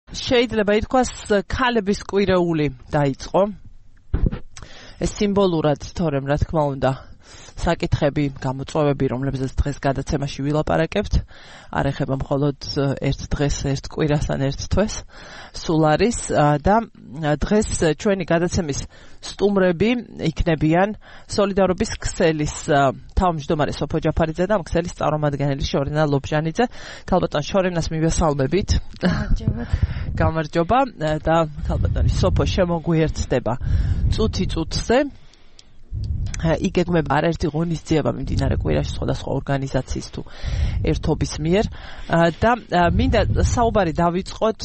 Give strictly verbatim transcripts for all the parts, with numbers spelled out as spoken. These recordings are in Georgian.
შეიძლება ითქვას ქალების კვირეული დაიწყო. ეს სიმბოლურად თორემ რა თქმა უნდა საკითხები, გამოწვევები, რომლებზეც დღეს გადაცემაში ვილაპარაკებთ, არ ეხება მხოლოდ ერთ დღეს, ერთ კვირას ან ერთ თვეს, სულ არის და დღეს ჩვენი გადაცემის სტუმრები იქნებიან სოლიდარობის ქსელის თავმჯდომარე სოფო ჯაფარიძე და ქსელის წარმომადგენელი შორენა ლობჟანიძე. ქალბატონ შორენას მივესალმებით. გამარჯობა და ქალბატონი სოფო შემოგვიერთდება წუთი წუთზე. იგეგმება არაერთი ღონისძიება მიმდინარე კვირაში სხვადასხვა ორგანიზაციის თუ ერთობის მიერ და მინდა საუბარი დავიწყოთ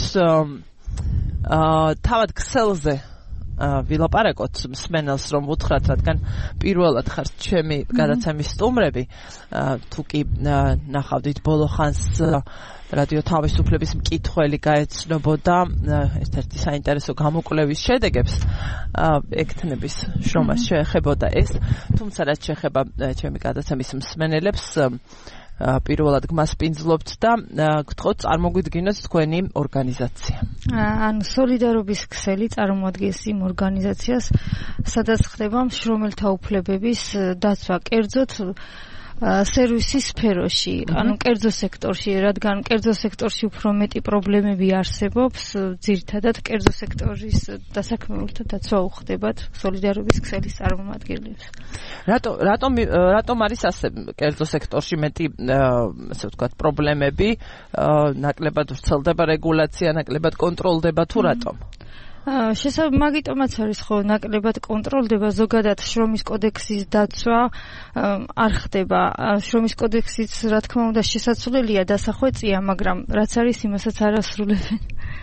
თავად ქსელზე ვილაპარაკოთ მსმენელს რომ უთხრათ, რადგან პირველად ხართ ჩემი გადაცემის სტუმრები, თუ კი ნახავდით ბოლო ხანს რადიო თავისუფლების მკითხველი გაეცნობოდა ერთ-ერთი საინტერესო გამოკვლევის შედეგებს, ექთნების შრომას შეეხებოდა ეს, თუმცა რაც შეეხება ჩემი გადაცემის მსმენელებს, პირველად გმასპინძლობთ და გთხოვთ წარმოგვიდგინოთ თქვენი ორგანიზაცია. ანუ სოლიდარობის ქსელი წარმოადგენს იმ ორგანიზაციას, სადაც ხდება მშრომელთა უფლებების დაცვა, კერძოდ სერვისის სფეროში, ანუ კერძო სექტორში, რადგან კერძო სექტორში უფრო მეტი პრობლემები არსებობს, ძირითადად კერძო სექტორის დასაქმებულთა დაცვა უხდებათ სოლიდარობის ქსელის წარმომადგენლებს. რატო რატომ რატომ არის ასე კერძო სექტორში მეტი, ასე ვთქვათ, პრობლემები, ნაკლებად ვრცელდება რეგულაცია, ნაკლებად კონტროლდება თუ რატომ? შესაბამისად, მაგიტომაც არის ხო ნაკლებად კონტროლდება, ზოგადად შრომის კოდექსის დაცვა არ ხდება. შრომის კოდექსიც, რა თქმა უნდა, შესაძლებელია დასახვეწია, მაგრამ რაც არის, იმასაც არ ასრულებენ.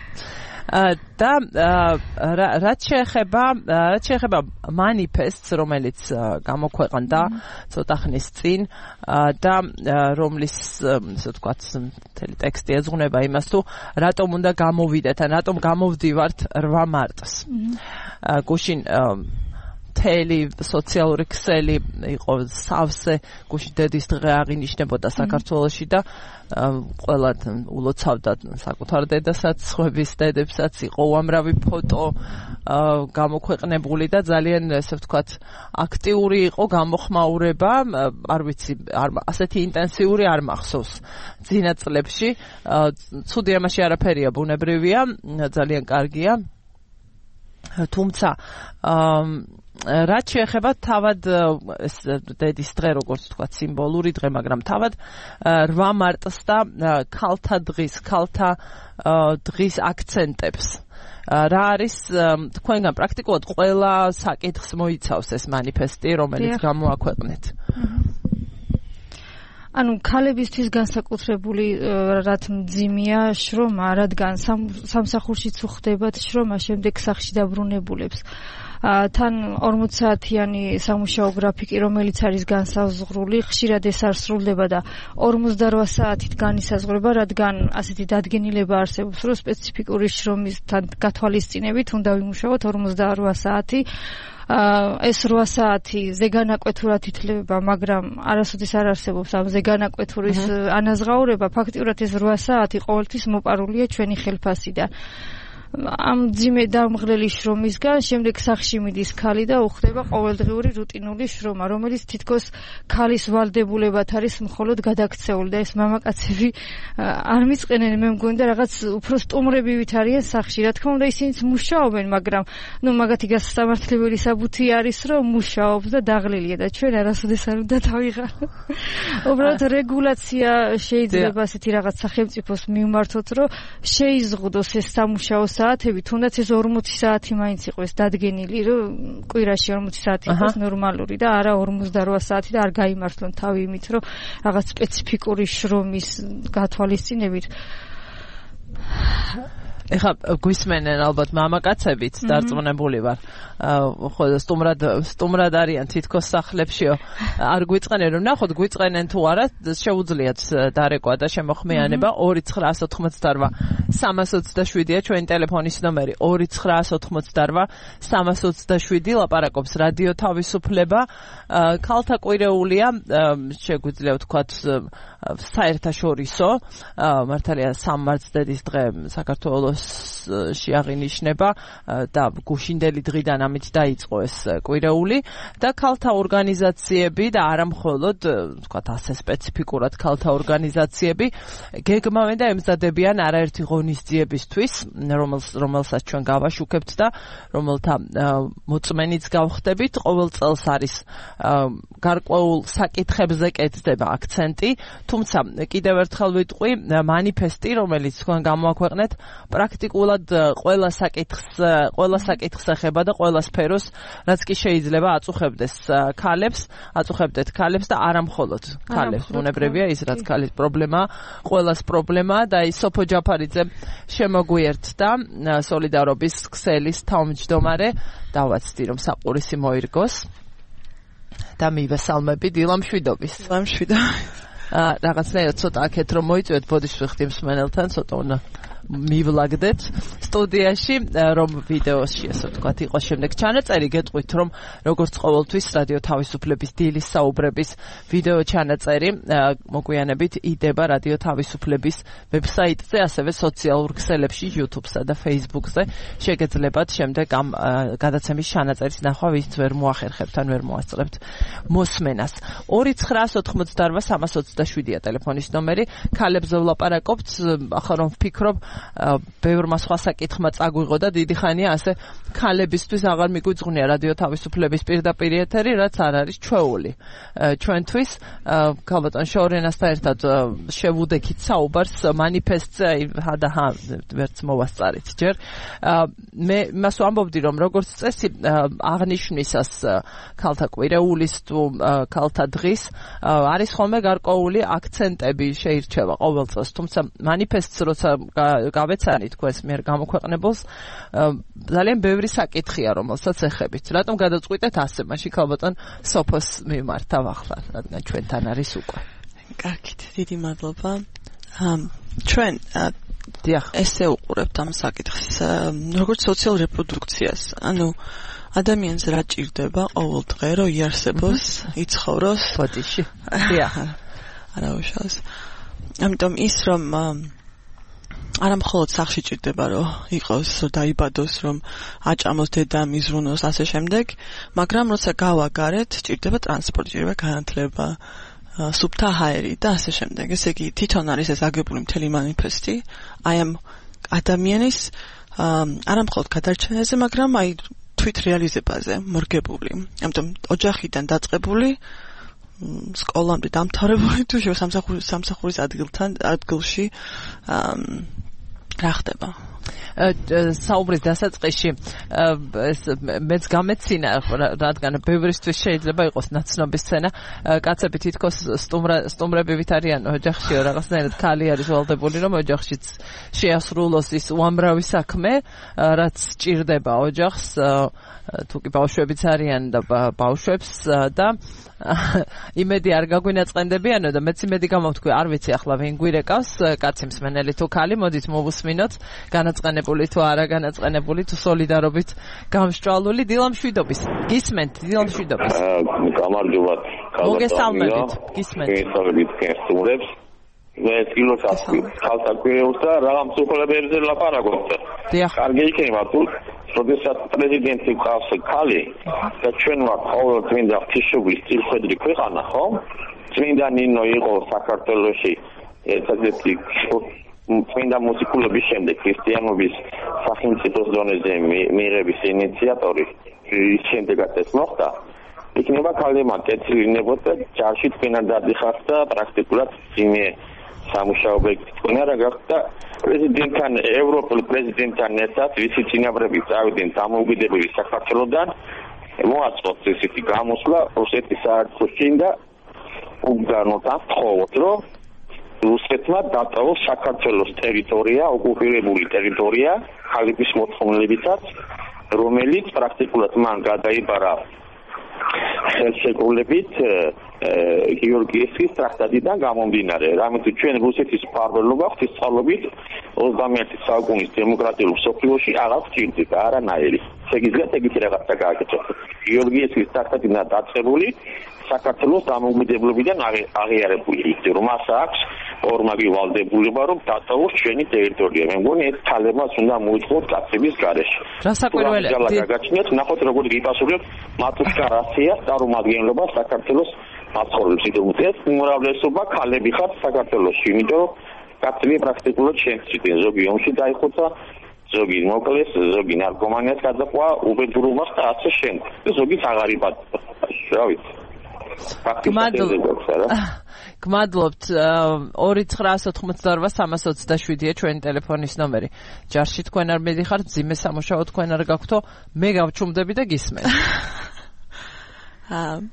და რაც შეეხება რაც შეეხება მანიფესტს, რომელიც გამოქვეყნდა ცოტა ხნის წინ და რომლის, ასე ვთქვათ, მთელი ტექსტი ეძღვნება იმას, თუ რატომ უნდა გამოვიდეთ ან რატომ გამოვდივართ რვა მარტს. გუშინ მთელი სოციალური ქსელი იყო სავსე, გუშინ დედის დღე აღინიშნებოდა საქართველოში და ყველა ულოცავდა საკუთარ დედასაც, სხვების დედებსაც, იყო უამრავი ფოტო გამოქვეყნებული და ძალიან, ასე ვთქვათ, აქტიური იყო გამოხმაურება, არ ვიცი, ასეთი ინტენსიური არ მახსოვს ძინა წლებში. ცუდი ამაში არაფერია, ბუნებრივია, ძალიან კარგია. თუმცა რაც შეეხება თავად ეს დედის დღე, როგორც ვთქვათ, სიმბოლური დღე, მაგრამ თავად რვა მარტს და ქალთა დღის, ქალთა დღის აქცენტებს. რა არის თქვენგან პრაქტიკულად ყველა საკითხს მოიცავს ეს მანიფესტი, რომელიც გამოაქვეყნეთ? ანუ ქალებისთვის განსაკუთრებული რაც მძიმეა შრომა, რადგან სამსახურშიც უხდებათ შრომა, შემდეგ სახლში დაბრუნებულებს. თან ორმოც საათიანი სამუშაო გრაფიკი, რომელიც არის განსაზღვრული, ხშირად ეს არ სრულდება და ორმოცდარვა საათით განისაზღვრება, რადგან ასეთი დადგენილება არსებობს, რომ სპეციფიკური შრომისთან გათვალისწინებით უნდა ვიმუშაოთ ორმოცდარვა საათი. ეს რვა საათი ზეგანაკვეთურად ითვლება, მაგრამ არასოდეს არ არსებობს ამ ზეგანაკვეთურის ანაზღაურება. ფაქტიურად ეს რვა საათი ყოველთვის მოპარულია ჩვენი ხელფასიდან. ამ ძიმე დამღლელი შრომისგან შემდეგ სახლში მიდის ქალი და უხდება ყოველდღიური რუტინული შრომა, რომელიც თითქოს ქალის ვალდებულებად არის მხოლოდ გადაქცეული და ეს მამაკაცები არ მიწყენენ, მე მგონი და რაღაც უფრო სტუმრებივით არიან სახლში. რა თქმა უნდა, ისინიც მუშაობენ, მაგრამ ნუ მაგათი გასამართლებელი საბუთი არის, რომ მუშაობს და დაღლილია და ჩვენ არასოდეს არ უნდა დავიღალოთ. უბრალოდ რეგულაცია შეიძლება ასეთი რაღაც სახელმწიფოს მივმართოთ, რომ შეიზღუდოს ეს სამუშაო საათები, თუნდაც ეს ორმოცი საათი მაინც იყოს დადგენილი, რომ კვირაში ორმოცი საათი იყოს ნორმალური და არა ორმოცდარვა საათი და არ გაიმართლონ თავი იმით, რომ რაღაც სპეციფიკური შრომის გათვალისწინებით. ეხლა გვისმენენ ალბათ მამაკაცებიც, დარწმუნებული ვარ. ხო, სტუმრად სტუმრად არიან თითქოს სახლებშიო. არ გვიწყენენ, რომ ნახოთ გვიწყენენ თუ არა, შეუძლიათ დარეკვა და შემოხმიანება. ორი ცხრაას ოცდაოთხმოცდარვა სამას ოცდაშვიდია ჩვენი ტელეფონის ნომერი. ორი ცხრაას ოცდაოთხმოცდარვა სამას ოცდაშვიდი ლაპარაკობს რადიო თავისუფლება. ქალთა კვირეულია, შეგვიძლია ვთქვათ, საერთაშორისო, მართალია სამ მარტს დედის დღე საქართველოს ში აღინიშნება და გუშინდელი დღიდან ამით დაიწყო ეს კვირეული და ქალთა ორგანიზაციები და არა მხოლოდ ვთქვათ ასე სპეციფიკურად ქალთა ორგანიზაციები გეგმავენ და ემზადებიან არაერთი ღონისძიებისთვის რომელსაც ჩვენ გავაშუქებთ და რომელთა მოწმენიც გავხდებით ყოველ წელს არის გარკვეულ საკითხებზე კეთდება აქცენტი თუმცა კიდევ ერთხელ ვიტყვი მანიფესტი რომელიც თქვენ გამოაქვეყნეთ პრაქტიკულად ყველა საკითხს ყველა საკითხს ეხება და ყველა სფეროს რაც კი შეიძლება აწუხებდეს ქალებს აწუხებდეთ ქალებს და არა მხოლოდ ქალებს უნებრივია ის რაც ქალის პრობლემაა ყველას პრობლემაა და ის სოფო ჯაფარიძე შემოგვიერთდა სოლიდარობის ქსელის თავმჯდომარე დავაცდი რომ საყურისი მოირგოს და მივესალმები დილა მშვიდობის დილა მშვიდობის რაღაცნაირად ცოტა აქეთ რომ მოიწვიოთ ბოდიშვიხტი მსმენელთან ცოტა უნდა მივლაგდეთ სტუდიაში რომ ვიდეოში ასე ვთქვათ იყოს შემდეგ ჩანაწერი გეტყვით რომ როგორც ყოველთვის რადიო თავისუფლების დილის საუბრების ვიდეო ჩანაწერი მოგვიანებით იდება რადიო თავისუფლების ვებსაიტზე ასევე სოციალურ ქსელებში YouTube-სა და Facebook-ზე შეგეძლებათ შემდეგ ამ გადაცემის ჩანაწერის ნახვა ვინც ვერ მოახერხებთ ან ვერ მოასწრებთ მოსმენას ორი ცხრაას ოთხმოცდაორვა სამას ოცდაშვიდია ტელეფონის ნომერი ქალებზე ვლაპარაკობთ ახლა რომ ვფიქრობ ბევრმა სხვა საკითხმა წაგვიღო და დიდი ხანია ასე ქალებისთვის აღარ მიგვიძღვნია რადიო თავისუფლების პირდაპირ ეთერი რაც არ არის ჩვეული ჩვენთვის ქალბატონ შორენასთან ერთად შევუდექით საუბარს მანიფესტზე და ვერც მოვასწარით ჯერ მე მას ვამბობდი რომ როგორც წესი აღნიშვნისას ქალთა კვირეულის თუ ქალთა დღის არის ხოლმე გარკვეული აქცენტები შეირჩევა ყოველ წელს თუმცა მანიფესტს როცა გავეცანით თქვენს მიერ გამოქვეყნებულს ძალიან ბევრი საკითხია რომელსაც ეხებით რატომ გადავწყვიტეთ ასე მაშინ ქალბატონ სოფოს მიმართავ ახლა რადგან ჩვენთან არის უკვე კარგით დიდი მადლობა ჩვენ დიახ ესე უყურებთ ამ საკითხს როგორც სოციალურ რეპროდუქციას ანუ ადამიანს რა ჭირდება ყოველ დღე რომ იარსებოს იცხოვროს ბოდიში დიახ არა უშავს ამიტომ ის რომ არა მხოლოდ სახში ჭირდება რომ იყოს რომ დაიბადოს რომ აჭამოს დედა მიზრუნოს ასე შემდეგ მაგრამ როცა გავაგარეთ ჭირდება ტრანსპორტი ჭირდება განათლება სუფთა ჰაერი და ასე შემდეგ ესე იგი თვითონ არის ეს აგებული მთელი მანიფესტი აი ამ ადამიანის არა მხოლოდ გადარჩენაზე მაგრამ აი თვით რეალიზებაზე მორგებული ამიტომ ოჯახიდან დაწყებული სკოლამდე დამთავრებული თუ სამსახურის სამსახურის ადგილთან ადგილში რა ხდება საუბრის დასაწყისში ეს მეც გამეცინა რადგან ბევრისთვის შეიძლება იყოს ნაცნობი სცენა კაცები თითქოს სტუმრები ვით არიან ოჯახში რაღაცნაირად ქალი არის ვალდებული რომ ოჯახშიც შეასრულოს ის უამრავი საქმე რაც ჭირდება ოჯახს თუ კი ბავშვებიც არიან და ბავშვებს და იმედი არ გაგვინაწყენდებიანო და მეც იმედი გამოვთქვი არ ვიცი ახლა ვინ გვირეკავს კაცი მსმენელი თუ ქალი მოდით მოვუსმინოთ განაწყენებული თუ არა განაწყენებული თუ სოლიდარობით გამსჭვალული დილა მშვიდობის გისმენთ დილა მშვიდობის გამარჯობა მოგესალმებით გისმენთ გესალმებით გესტუმრებს მე ფილოსოფს ხალხთა კვირეულს და რაღაც მსახურებებზე ლაპარაკობთ კარგი იქნება თუ როდესაც პრეზიდენტი ყავს ქალი და ჩვენ ვართ ყოველ წმინდა ღვთისმშობლის წილხედრი ქვეყანა ხო წმინდა ნინო იყო საქართველოში ერთადერთი წმინდა მუსიკულობის შემდეგ ქრისტიანობის სახელმწიფოს დონეზე მიღების ინიციატორი ის შემდეგაც ეს მოხდა იქნება ქალებმა კეთილინებოთ და ჯარში თქვენად დადიხართ და პრაქტიკულად იმე სამუშაოები თქვენ არა გახდა პრეზიდენტთან ევროპულ პრეზიდენტთან ერთად ვისი წინაპრები წავიდნენ დამოუკიდებელი საქართველოსდან მოაწყოთ ესეთი გამოსვლა რუსეთის საერთაშორისო და უგანოთა თხოვოთ რომ რუსეთმა დატოვოს საქართველოს ტერიტორია ოკუპირებული ტერიტორია ხალიფის მოთხოვნილებითაც რომელიც პრაქტიკულად მან გადაიბარა ხელშეკრულებით გიორგიევსკის ტრაქტატიდან გამომდინარე, რამე თუ ჩვენ რუსეთის მფარველობა ღვთისმსხალობით ოცდამეერთე საუკუნის დემოკრატიულ მსოფლიოში აღარ გვჭირდება არანაირი. შეგიძლიათ ეგეთი რაღაცა გააკეთოთ. გიორგიევსკის ტრაქტატიდან დაწყებული საქართველოს დამოუკიდებლობიდან აღიარებული იქ რომ მას აქვს ორმაგი ვალდებულება რომ დატოვოს ჩვენი ტერიტორია. მე მგონი ეს თალებმაც უნდა მოიწყოს კაცების გარეშე. რასაკვირველია გაგაჩნიათ ნახოთ როგორ გიპასუხებთ მატუშკა რაციას წარმომადგენლობა საქართველოს მაცხოვრებლებს იდეუთეს უმრავლესობა ქალები ხართ საქართველოში იმიტომ რომ კაცები პრაქტიკულად შემცირდნენ ზოგი ომში დაიხოცა ზოგი მოკლეს ზოგი ნარკომანიას გადაყვა უბედურობას და ასე შემდეგ ზოგი აღარ იბადა რა ვიცი გმადლობთ ორი ცხრაას ოთხმოცდაორ სამას ოცდაშვიდია ჩვენი ტელეფონის ნომერი ჯარში თქვენ არ მედიხართ ძიმე სამუშაო თქვენ არ გაქვთო მე გავჩუმდები და გისმენ აა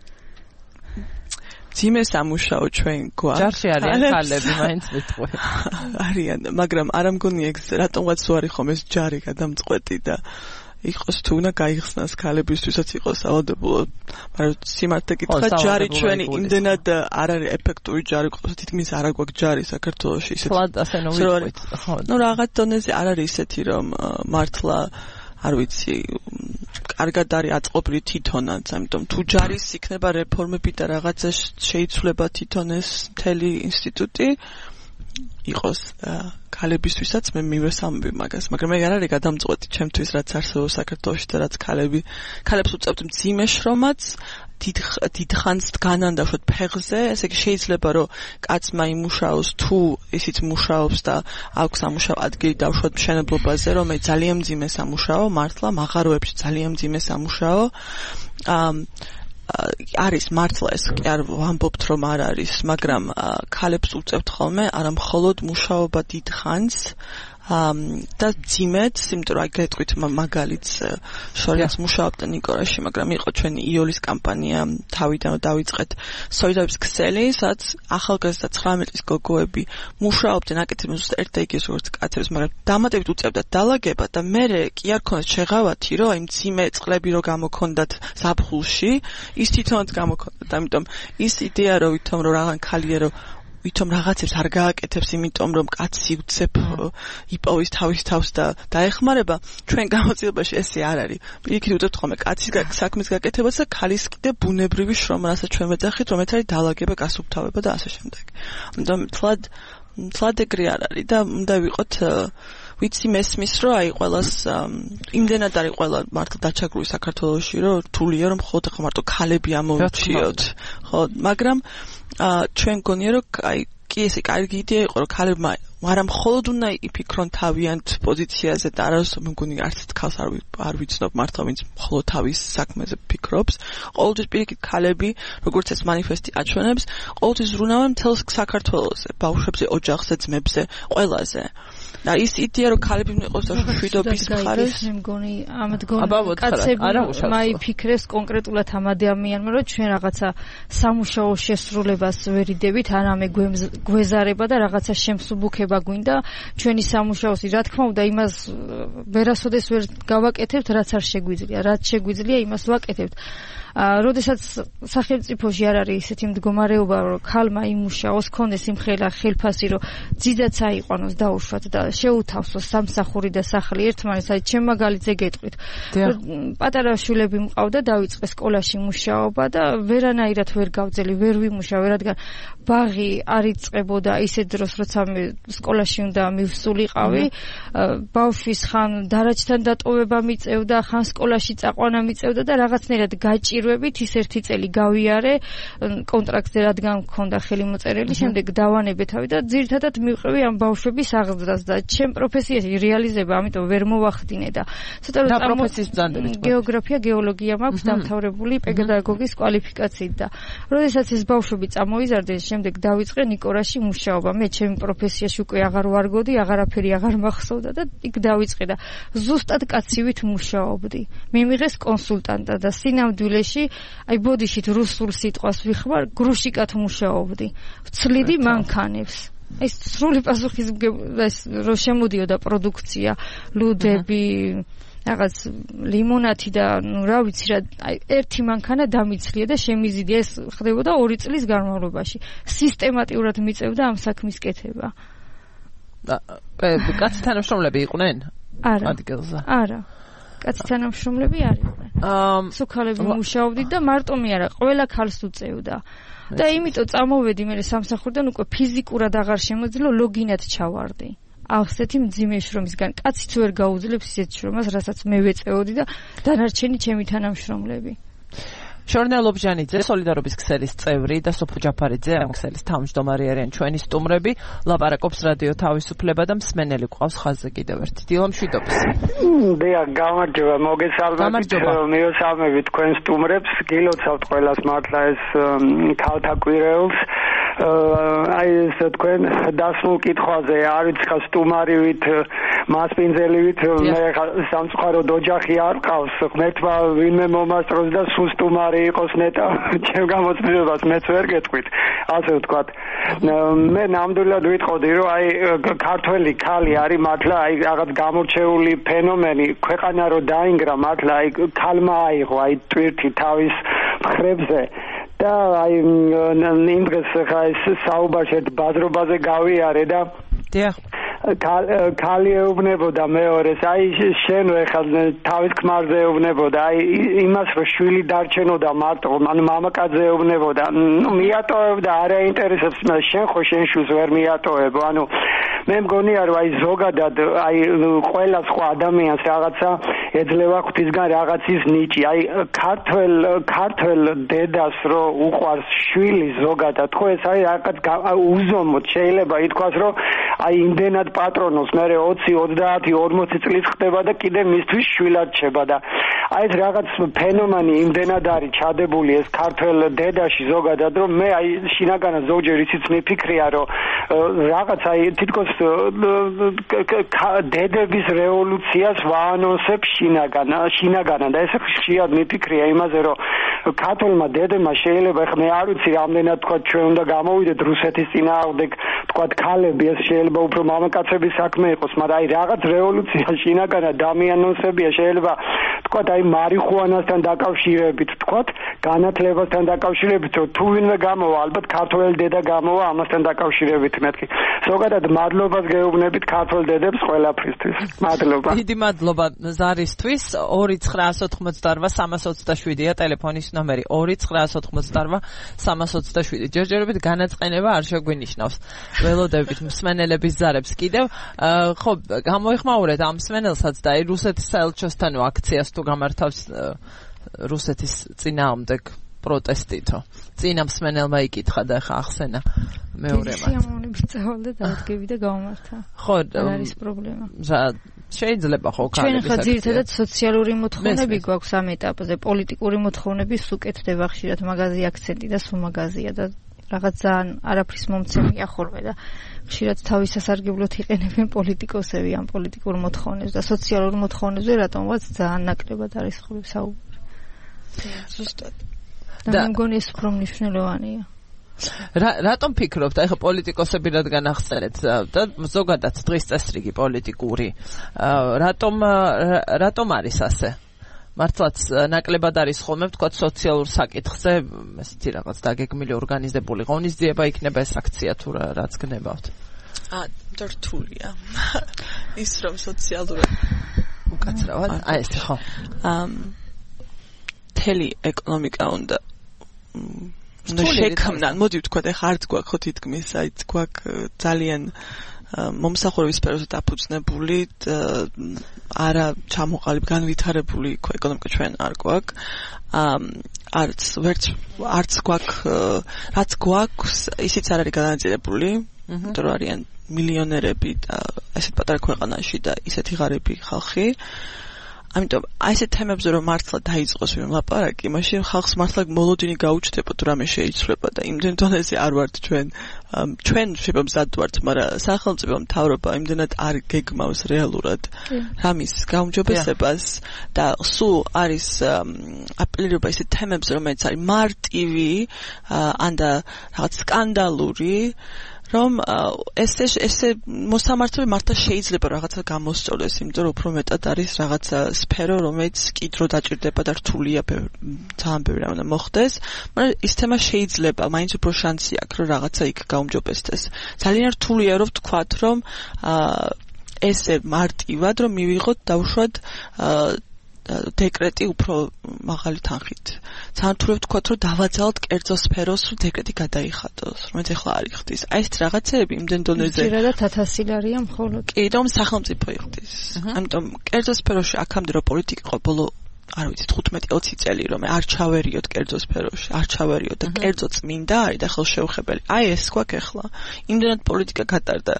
ძიმე სამუშაო ჩვენ გვაქვს ჯარში არიან ქალები მაინც მეთქვი არიან მაგრამ არ ამგონია ეგ რატომღაც უარი ხომ ეს ჯარი გადამწყვეტი და იყოს თუ უნდა გაიხსნას ქალებისთვისაც იყოს სავალდებულო მაგრამ სიმართლე გითხრა ჯარი ჩვენი იმდენად არ არის ეფექტური ჯარი ყავს თითქმის არ აქვს ჯარი საქართველოში ისეთი ნუ რაღაც დონეზე არ არის ისეთი რომ მართლა არ ვიცი კარგად არის აწყობილი თვითონაც ამიტომ თუ ჯარის იქნება რეფორმები და რაღაცა შეიცვლება თვითონ ეს მთელი ინსტიტუტი იყოს ქალებისთვისაც მე მივესალმები მაგას მაგრამ მე არ არის გადამწყვეტი ჩემთვის რაც არსებობს საქართველოში და რაც ქალები ქალებს უწევთ მძიმე შრომაც დიდხანს დგანან დაუშვათ ფეხზე ესე იგი შეიძლება რომ კაცმა იმუშაოს თუ ისიც მუშაობს და აქვს სამუშაო ადგილი დაუშვათ მშენებლობაზე რომ მე ძალიან მძიმე სამუშაო მართლა მაღაროებში ძალიან მძიმე სამუშაო არის მართლა ეს კი არ ვამბობთ რომ არ არის მაგრამ ქალებს უწევთ ხოლმე არა მხოლოდ მუშაობა დიდხანს და ძიმეთ, იმიტომ რომ აი გეტყვით მაგალითს შორიაც მუშაობდა ნიკორაში, მაგრამ იყო ჩვენი იოლის კამპანია თავიდან დავიწყეთ სოლიდარობის ქსელი, სადაც ახალგაზრდა ცხრამეტ წლის გოგოები მუშაობდნენ აკეთებდნენ ზუსტად ერთ და იგივეს როგორც კაცებს, მაგრამ დამატებით უწევდათ დალაგება და მერე კი არ ქონდათ შეღავათი, რომ აი მძიმე წყლები რო გამოქონდათ ზაფხულში, ის თვითონაც გამოქონდათ, ამიტომ ის იდეა რომ ვითომ რომ რაღაც ქალია რომ ვითომ რაღაცებს არ გააკეთებს, იმიტომ რომ კაცი უცებ იპოვის თავის თავს და დაეხმარება, ჩვენ გამოცდილებაში ესე არ არის. იქით უწევთ ხოლმე კაცის საქმის გაკეთებას და ქალის კიდე ბუნებრივი შრომა, რასაც ჩვენ ვეძახით, რომ ეს არის დალაგება, გასუფთავება და ასე შემდეგ. ამიტომ თლად თლად ეგრე არ არის და უნდა ვიყოთ ვიცი მესმის რომ აი ყველას იმდენად არის ყველა მართლა დაჩაგრული საქართველოში რომ რთულია რომ მხოლოდ ახლა მარტო ქალები ამოვიჩიოთ ხო მაგრამ ჩვენ გონია რომ აი კი ესე კარგი იდეა იყო რომ ქალებმა არა მხოლოდ უნდა იფიქრონ თავიანთ პოზიციაზე და არასდროს მგონი არც თქავს არ არ ვიცნობ მართლა ვინც მხოლოდ თავის საქმეზე ფიქრობს ყოველთვის პირიქით ქალები როგორც ეს მანიფესტი აჩვენებს ყოველთვის ზრუნავენ მთელს საქართველოზე ბავშვებზე ოჯახზე ძმებზე ყველაზე და ის იდეა რომ ქალები მიყვეს და შვიდობის მხარეს მე მგონი ამდგომ კაცები მაიფიქრეს კონკრეტულად ამ ადამიანმა რომ ჩვენ რაღაცა სამუშაო შესრულებას ვერიდებით არამე გვეზარება და რაღაცა შემსუბუქება გვინდა ჩვენი სამუშაოსი რა თქმა უნდა იმას ვერასოდეს ვერ გავაკეთებთ რაც არ შეგვიძლია რაც შეგვიძლია იმას ვაკეთებთ როდესაც სახელმწიფოში არ არის ისეთი მდგომარეობა რომ ქალმა იმუშაოს ქონდეს იმხელა ხელფასი რომ ძიძაც აიყვანოს დაუშვათ და შეუთავსოს სამსახური და სახლი ერთმანეთს აი ჩემ მაგალითზე გეტყვით პატარა შვილები მყავდა დავიწყე სკოლაში მუშაობა და ვერანაირად ვერ გავძელი ვერ ვიმუშავე რადგან ბაღი არ იწყებოდა ისეთ დროს როცა მე სკოლაში უნდა მივსულიყავი ბავშვის ხან დარაჯთან დატოვება მიწევდა ხან სკოლაში წაყვანა მიწევდა და რაღაცნაირად გაჭირვებით ის ერთი წელი გავიარე კონტრაქტზე რადგან მქონდა ხელი მოწერილი შემდეგ დავანებე თავი და ძირითადად მივყევი ამ ბავშვების აღზრდას და ჩემ პროფესიაში რეალიზება ამიტომ ვერ მოვახდინე და ცოტა რომ პროფესიის ბრძანდებით გეოგრაფია გეოლოგია მაქვს დამთავრებული პედაგოგის კვალიფიკაციით და როდესაც ეს ბავშვები წამოიზარდნენ შემდეგ დავიწყე ნიკორაში მუშაობა მე ჩემ პროფესიაში უკვე აღარ ვარგოდი აღარაფერი აღარ მახსოვდა და იქ დავიწყე და ზუსტად კაცივით მუშაობდი მიმიღეს კონსულტანტად და სინამდვილეში აი ბოდიშით რუსულ სიტყვას ვიხმარ გრუშიკად მუშაობდი ვცლიდი მანქანებს ეს სრული პასუხისმგებლობა ეს რო შემოდიოდა პროდუქცია ლუდები რაღაც ლიმონათი და ნუ რა ვიცი რა აი ერთი მანქანა დამიცლია და შემიზიდია ეს ხდებოდა ორი წლის განმავლობაში სისტემატურად მიწევდა ამ საქმის კეთება კაცი თანამშრომლები იყვნენ არა ადგილზე არა კაცი თანამშრომლები არ იყვნენ სულ ქალები მუშაობდით და მარტომი არა, ყველა ქალს უწევდა. და იმიტომ წამოვედი მე სამსახურიდან უკვე ფიზიკურად აღარ შემოძლო ლოგინად ჩავარდი. ახსეთი მძიმე შრომისგან კაციც ვერ გაუძლებს ისეთ შრომას, რასაც მე ვეწეოდი და დანარჩენი ჩემი თანამშრომლები. შორნე ლობჟანიძე, სოლიდარობის ქსელის წევრი და სოფო ჯაფარიძე, ამ ქსელის თავმჯდომარე არიან ჩვენი სტუმრები. ლაპარაკობს რადიო თავისუფლება და მსმენელი ყავს ხაზზე კიდევ ერთი. დილა მშვიდობის. დიახ, გამარჯობა, მოგესალმებით. მიესალმებით თქვენ სტუმრებს, გილოცავთ ყველას მართლა ეს ქალთა კვირეულს. აი ეს თქვენ დასმულ კითხვაზე არ ვიცი ხა სტუმარივით, მასპინძელივით, მე სამწუხაროდ ოჯახი არ ყავს. ღმერთმა ვინმე მომასწროს და სულ სტუმარი იყოს ნეტა, ჩემ გამოწვევას მეც ვერ გეტყვით. ასე ვთქვათ. მე ნამდვილად ვიტყოდი, რომ აი ქართველი ქალი არის მართლა აი რაღაც გამორჩეული ფენომენი, ქვეყანა რო დაინგრა მართლა აი ქალმა აიღო აი ტვირთი თავის მხრებზე. და აი იმ დღეს ხა ეს საუბარში ბაზრობაზე გავიარე და დიახ ქალი ეუბნებოდა მეორეს, აი შენ ეხლა თავის ქმარზე ეუბნებოდა, აი იმას რომ შვილი დარჩენოდა მარტო, ანუ მამაკაცზე ეუბნებოდა, ნუ მიატოვებდა, არ აინტერესებს, შენ ხო შენ შვილს ვერ მიატოვებ, ანუ მე მგონია რომ აი ზოგადად აი ყველა სხვა ადამიანს რაღაცა ეძლევა ღვთისგან რაღაცის ნიჭი, აი ქართველ ქართველ დედას რო უყვარს შვილი ზოგადად, ხო ეს არის რაღაც უზომოდ შეიძლება ითქვას რომ აი იმდენად პატრონოს მე ოცი, ოცდაათი, ორმოცი წლის ხდება და კიდე მისთვის შვილად რჩება და აი ეს რაღაც ფენომენი იმდენად არის ჩადებული ეს ქართველ დედაში ზოგადად რომ მე აი შინაგანად ზოგჯერ ისიც მიფიქრია რომ რაღაც აი თითქოს დედების რევოლუციას ვაანონსებ შინაგან შინაგანად და ეს ხშირად მიფიქრია იმაზე რომ ქართველმა დედებმა შეიძლება ხა მე არ ვიცი რამდენად თქვა ჩვენ უნდა გამოვიდეთ რუსეთის წინააღმდეგ თქვა ქალები ეს შეიძლება უფრო მამაკაცების საქმე იყოს, მაგრამ აი რაღაც რევოლუცია შინაგანად დამიანონსებია შეიძლება თქვა აი მარიხუანასთან დაკავშირებით თქვა განათლებასთან დაკავშირებით რომ თუ ვინმე გამოვა ალბათ ქართველი დედა გამოვა ამასთან დაკავშირებით მეთქი ზოგადად მადლობას გეუბნებით ქართველ დედებს ყველაფრისთვის მადლობა დიდი მადლობა ზარისთვის ორი ცხრაას ოთხმოცდაოთხ სამას ოცდაშვიდია ტელეფონის ნომერი ორი ცხრაას ოთხმოცდაოთხ სამას ოცდაშვიდი ჯერჯერობით განაწყენება არ შეგვინიშნავს ველოდებით მსმენელების ზარებს კიდევ ხო გამოიხმაურეთ ამ მსმენელსაც და აი რუსეთის საელჩოსთან აქციას თუ გამართავს რუსეთის წინააღმდეგ პროტესტითო წინა მსმენელმა იკითხა და ხა ახსენა მეორემაც სიამოვნებით წავალ და დადგები და გამართა ხო არის პრობლემა შეიძლება ხო ჩვენ ხა ძირითადად სოციალური მოთხოვნები გვაქვს ამ ეტაპზე პოლიტიკური მოთხოვნები სუკეთდება ხშირად მაგაზი აქცენტი და სულ მაგაზია და რაღაც ძალიან არაფრის მომცემია ხოლმე და ხშირად თავის სასარგებლოდ იყენებენ პოლიტიკოსები ამ პოლიტიკურ მოთხოვნებს და სოციალურ მოთხოვნებზე რატომღაც ძალიან ნაკლებად არის ხოლმე საუბარი. ზუსტად. და მე მგონი ეს უფრო მნიშვნელოვანია. რა რატომ ფიქრობთ, აი ხო პოლიტიკოსები რადგან ახსენეთ და ზოგადად დღის წესრიგი პოლიტიკური, რატომ რატომ არის ასე? მართლაც ნაკლებად არის ხოლმე თქვა სოციალურ საკითხზე ესეთი რაღაც დაგეგმილი ორგანიზებული ღონისძიება იქნება ეს აქცია თუ რაც გნებავთ. აა დორთულია. ის რომ სოციალურად უკაცრავად აი ეს ხო. აა თელი ეკონომიკა უნდა უნდა შექმნან. მოდი ვთქვათ, ეხლა არც გვაქვს ხო თითქმის აი გვაქვს ძალიან მომსახურების სფეროზე დაფუძნებული არა ჩამოყალიბ განვითარებული ეკონომიკა ჩვენ არ გვაქვს არც ვერც არც გვაქვს რაც გვაქვს ისიც არ არის განაწილებული იმიტომ რომ არიან მილიონერები და ესეთ პატარა ქვეყანაში და ისეთი ღარიბი ხალხი ამიტომ აი ესეთ თემებზე რომ მართლა დაიწყოს ვინმე ლაპარაკი, მაშინ ხალხს მართლა მოლოდინი გაუჩნდება თუ რამე შეიცვლება და იმდენ დონეზე არ ვართ ჩვენ ჩვენ შეიძლება მზად ვართ, მაგრამ სახელმწიფო მთავრობა იმდენად არ გეგმავს რეალურად რამის გაუმჯობესებას და სულ არის აპელირება ისეთ თემებზე რომელიც არის მარტივი ან და რაღაც სკანდალური რომ ესე ესე მოსამართლე მართლა შეიძლება რაღაცა გამოსწორდეს, იმიტომ რომ უფრო მეტად არის რაღაცა სფერო, რომელიც კიდრო დაჭირდება და რთულია ძალიან ბევრი რამ უნდა მოხდეს, მაგრამ ის თემა შეიძლება, მაინც უფრო შანსი აქვს, რომ რაღაცა იქ გაუმჯობესდეს. ძალიან რთულია რომ ვთქვათ, რომ ესე მარტივად რომ მივიღოთ დავუშვათ დეკრეტი უფრო მაღალი თანხით. Საერთოდ ვთქვათ, რომ დავაძალოთ კერძო სფეროს, რომ დეკრეტი გადაიხადოს, რომელიც ახლა არ იხდის. აი ეს რაღაცეები იმდენ დონეზე. ძირადად ათასი ლარია მხოლოდ. კი, რომ სახელმწიფო იხდის. ამიტომ კერძო სფეროში აქამდე რომ პოლიტიკა იყო ბოლო არ ვიცი თხუთმეტი ოცი წელი რომ არ ჩავერიოთ კერძო სფეროში, არ ჩავერიოთ და კერძო წმინდა არის და ხელშეუხებელი. აი ეს გვაქვს ახლა. იმდენად პოლიტიკა გატარდა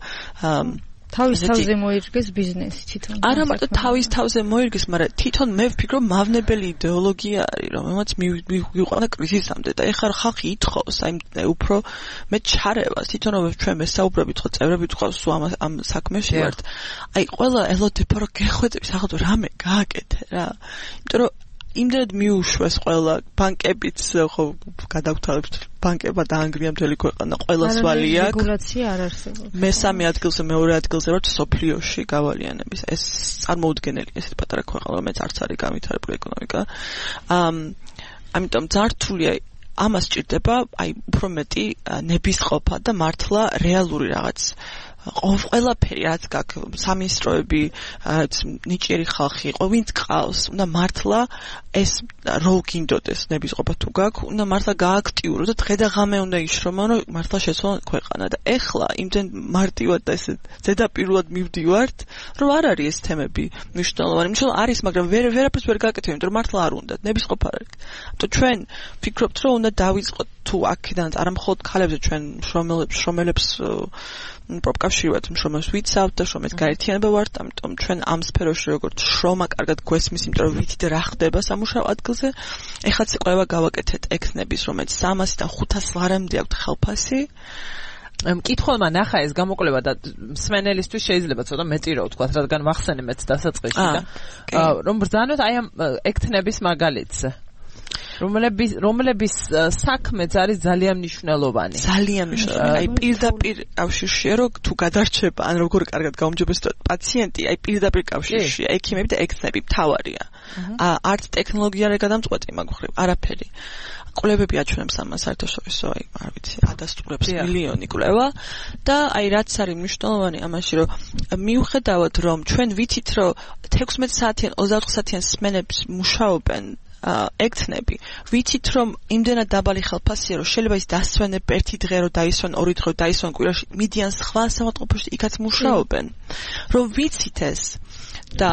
თავის თავზე მოირგეს ბიზნესი თვითონ. არა მარტო თავის თავზე მოირგეს, მაგრამ თვითონ მე ვფიქრობ მავნებელი იდეოლოგია არის, რომელმაც მივიყვანა კრიზისამდე და ეხლა ხალხი ითხოვს, აი უფრო მე ჩარევას, თვითონ რომ ჩვენ მესაუბრებით ხო წევრები თქავს სულ ამ ამ საქმეში ვართ. აი ყველა ელოდება რომ გეხვეწები სახელმწიფო რამე გააკეთე რა. იმიტომ რომ იმდენად მიუშვეს ყველა ბანკებიც ხო გადავთავებთ ბანკებმა დაანგრია მთელი ქვეყანა ყველა სვალი აქვს რეგულაცია არ არსებობს მესამე ადგილზე მეორე ადგილზე ვართ სოფლიოში გავალიანების ეს წარმოუდგენელი ეს პატარა ქვეყანა რომელიც არც არის განვითარებული ეკონომიკა ამ ამიტომ ძართულია ამას ჭირდება აი უფრო მეტი ნებისყოფა და მართლა რეალური რაღაც ყველაფერი რაც გაქვს სამინისტროები რაც ნიჭიერი ხალხი იყო ვინც ყავს უნდა მართლა ეს რო გინდოდეს ნებისყოფა თუ გაქვს უნდა მართლა გააქტიუროს და დღე და ღამე უნდა იშრომო რომ მართლა შეცვალონ ქვეყანა და ეხლა იმდენ მარტივად და ეს ზედაპირულად მივდივართ რომ არ არის ეს თემები მნიშვნელოვანი მნიშვნელოვანი არის მაგრამ ვერ ვერაფერს ვერ გააკეთებ იმიტომ რომ მართლა არ უნდა ნებისყოფა არ არის ამიტომ ჩვენ ვფიქრობთ რომ უნდა დავიწყოთ თუ აქედან არა მხოლოდ ქალებზე ჩვენ შრომელებს შრომელებს პროფკავშირად შრომას ვიცავთ და შრომის გაერთიანება ვართ, ამიტომ ჩვენ ამ სფეროში როგორც შრომა კარგად გვესმის, იმიტომ რომ ვიცით რა ხდება სამუშაო ადგილზე. ეხლა წეყვება გავაკეთეთ ექნების, რომელიც სამასიდან ხუთას ლარამდე აქვს ხელფასი. მკითხველმა ნახა ეს გამოკვლევა და მსმენელისთვის შეიძლება ცოტა მეტი რო ვთქვა, რადგან ვახსენე მეც დასაწყისში და რომ ბრძანოთ აი ამ ექნების მაგალითზე. რომლების რომლების საქმეც არის ძალიან მნიშვნელოვანი. ძალიან მნიშვნელოვანი. აი პირდაპირ კავშირშია რომ თუ გადარჩება ან როგორ კარგად გაუმჯობესდება პაციენტი, აი პირდაპირ კავშირშია ექიმები და ექნები მთავარია. არც ტექნოლოგია არ გადამწყვეტი მაგ მხრივ, არაფერი. კვლევები აჩვენებს ამას საერთაშორისო, აი არ ვიცი, ადასტურებს მილიონი კვლევა და აი რაც არის მნიშვნელოვანი ამაში რომ მიუხედავად რომ ჩვენ ვიცით რომ თექვსმეტ საათიან ოცდაოთხ საათიან სმენებს მუშაობენ ექთნები ვიცით რომ იმდენად დაბალი ხელფასია რომ შეიძლება ის დასვენებ ერთი დღე რომ დაისვენ ორი დღე რომ დაისვენ კვირაში მიდიან სხვა საავადმყოფოში იქაც მუშაობენ რომ ვიცით ეს და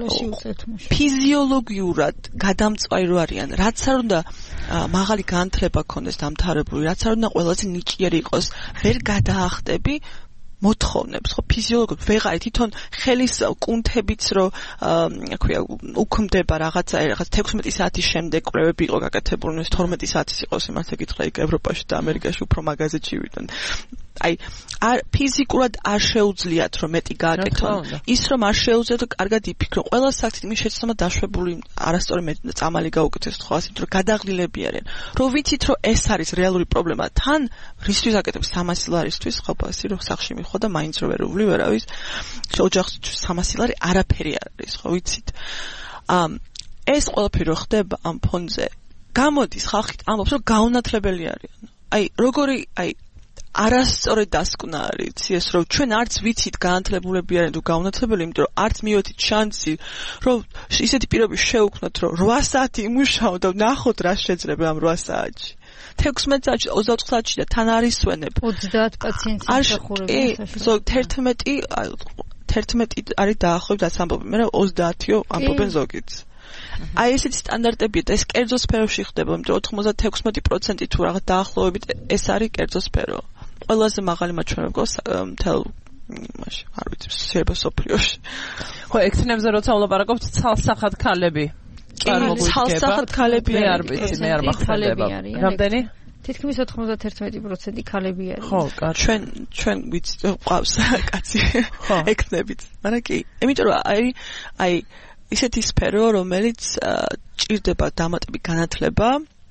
ფიზიოლოგიურად გადამწვარი რო არიან რაც არ უნდა მაღალი განათლება ქონდეს დამთავრებული რაც არ უნდა ყველაზე ნიჭიერი იყოს ვერ გადაახტები მოთხოვნებს ხო ფიზიოლოგიურად ვეღარი თვითონ ხელის კუნთებიც რომ აქვია უქმდება რაღაცა რაღაც თექვსმეტი საათის შემდეგ კვლევები იყო გაკეთებული ეს თორმეტი საათის იყო სიმართლე გითხრა იქ ევროპაში და ამერიკაში უფრო მაგაზეთში ვიდან აი არ ფიზიკურად არ შეუძლიათ რომ მეტი გააკეთონ ის რომ არ შეუძლიათ კარგად იფიქრო ყველა საქმე იმის შეცდომა დაშვებული არასწორი წამალი გაუკეთეს თხოვას იმიტომ რომ გადაღლილები არიან რომ ვიცით რომ ეს არის რეალური პრობლემა თან რისთვის აკეთებს სამასი ლარისთვის ხალხი რომ სახში მიხო და მაინც რო ვერული ვერავის ოჯახისთვის სამასი ლარი არაფერი არ არის ხო ვიცით ამ ეს ყველაფერი რო ხდება ამ ფონზე გამოდის ხალხი ამბობს რომ გაუნათლებელი არიან აი როგორი აი არასწორად დასკვნა არის ეს რომ ჩვენ არც ვიცით განათლებულები არიან თუ გაუნათლებელი იმიტომ რომ არც მივეთით შანსი რომ ისეთი პირობები შევქმნათ რომ რვა საათი იმუშაო და ნახოთ რა შეძრება ამ რვა საათში თექვსმეტ საათში ოცდაოთხ საათში და თან არის ვენებ ოცდაათ პაციენტს ახურებს ზოგ თერთმეტი თერთმეტი არის დაახლოებით რაც ამბობენ მე ოცდაათიო ამბობენ ზოგიც აი ესეთი სტანდარტებია და ეს კერძო სფეროში ხდება იმიტომ რომ ოთხმოცდათექვსმეტი პროცენტი თუ რაღაც დაახლოებით ეს არის კერძო სფერო ყველაზე მაღალი მაჩვენებლები გვაქვს მთელ იმაში არ ვიცი შეიძლება სოფლიოში ხო ექთნებზე როცა ვლაპარაკობთ ცალსახად ქალები ცალსახად ქალები არ ვიცი მე არ მახსენდება რამდენი თითქმის ოთხმოცდაერთი პროცენტი ქალები არის ხო კარგი ჩვენ ჩვენ ვიცი ყავს კაცი ექთნებით მაგრამ კი იმიტომ რომ აი აი ისეთი სფერო რომელიც ჭირდება დამატებითი განათლება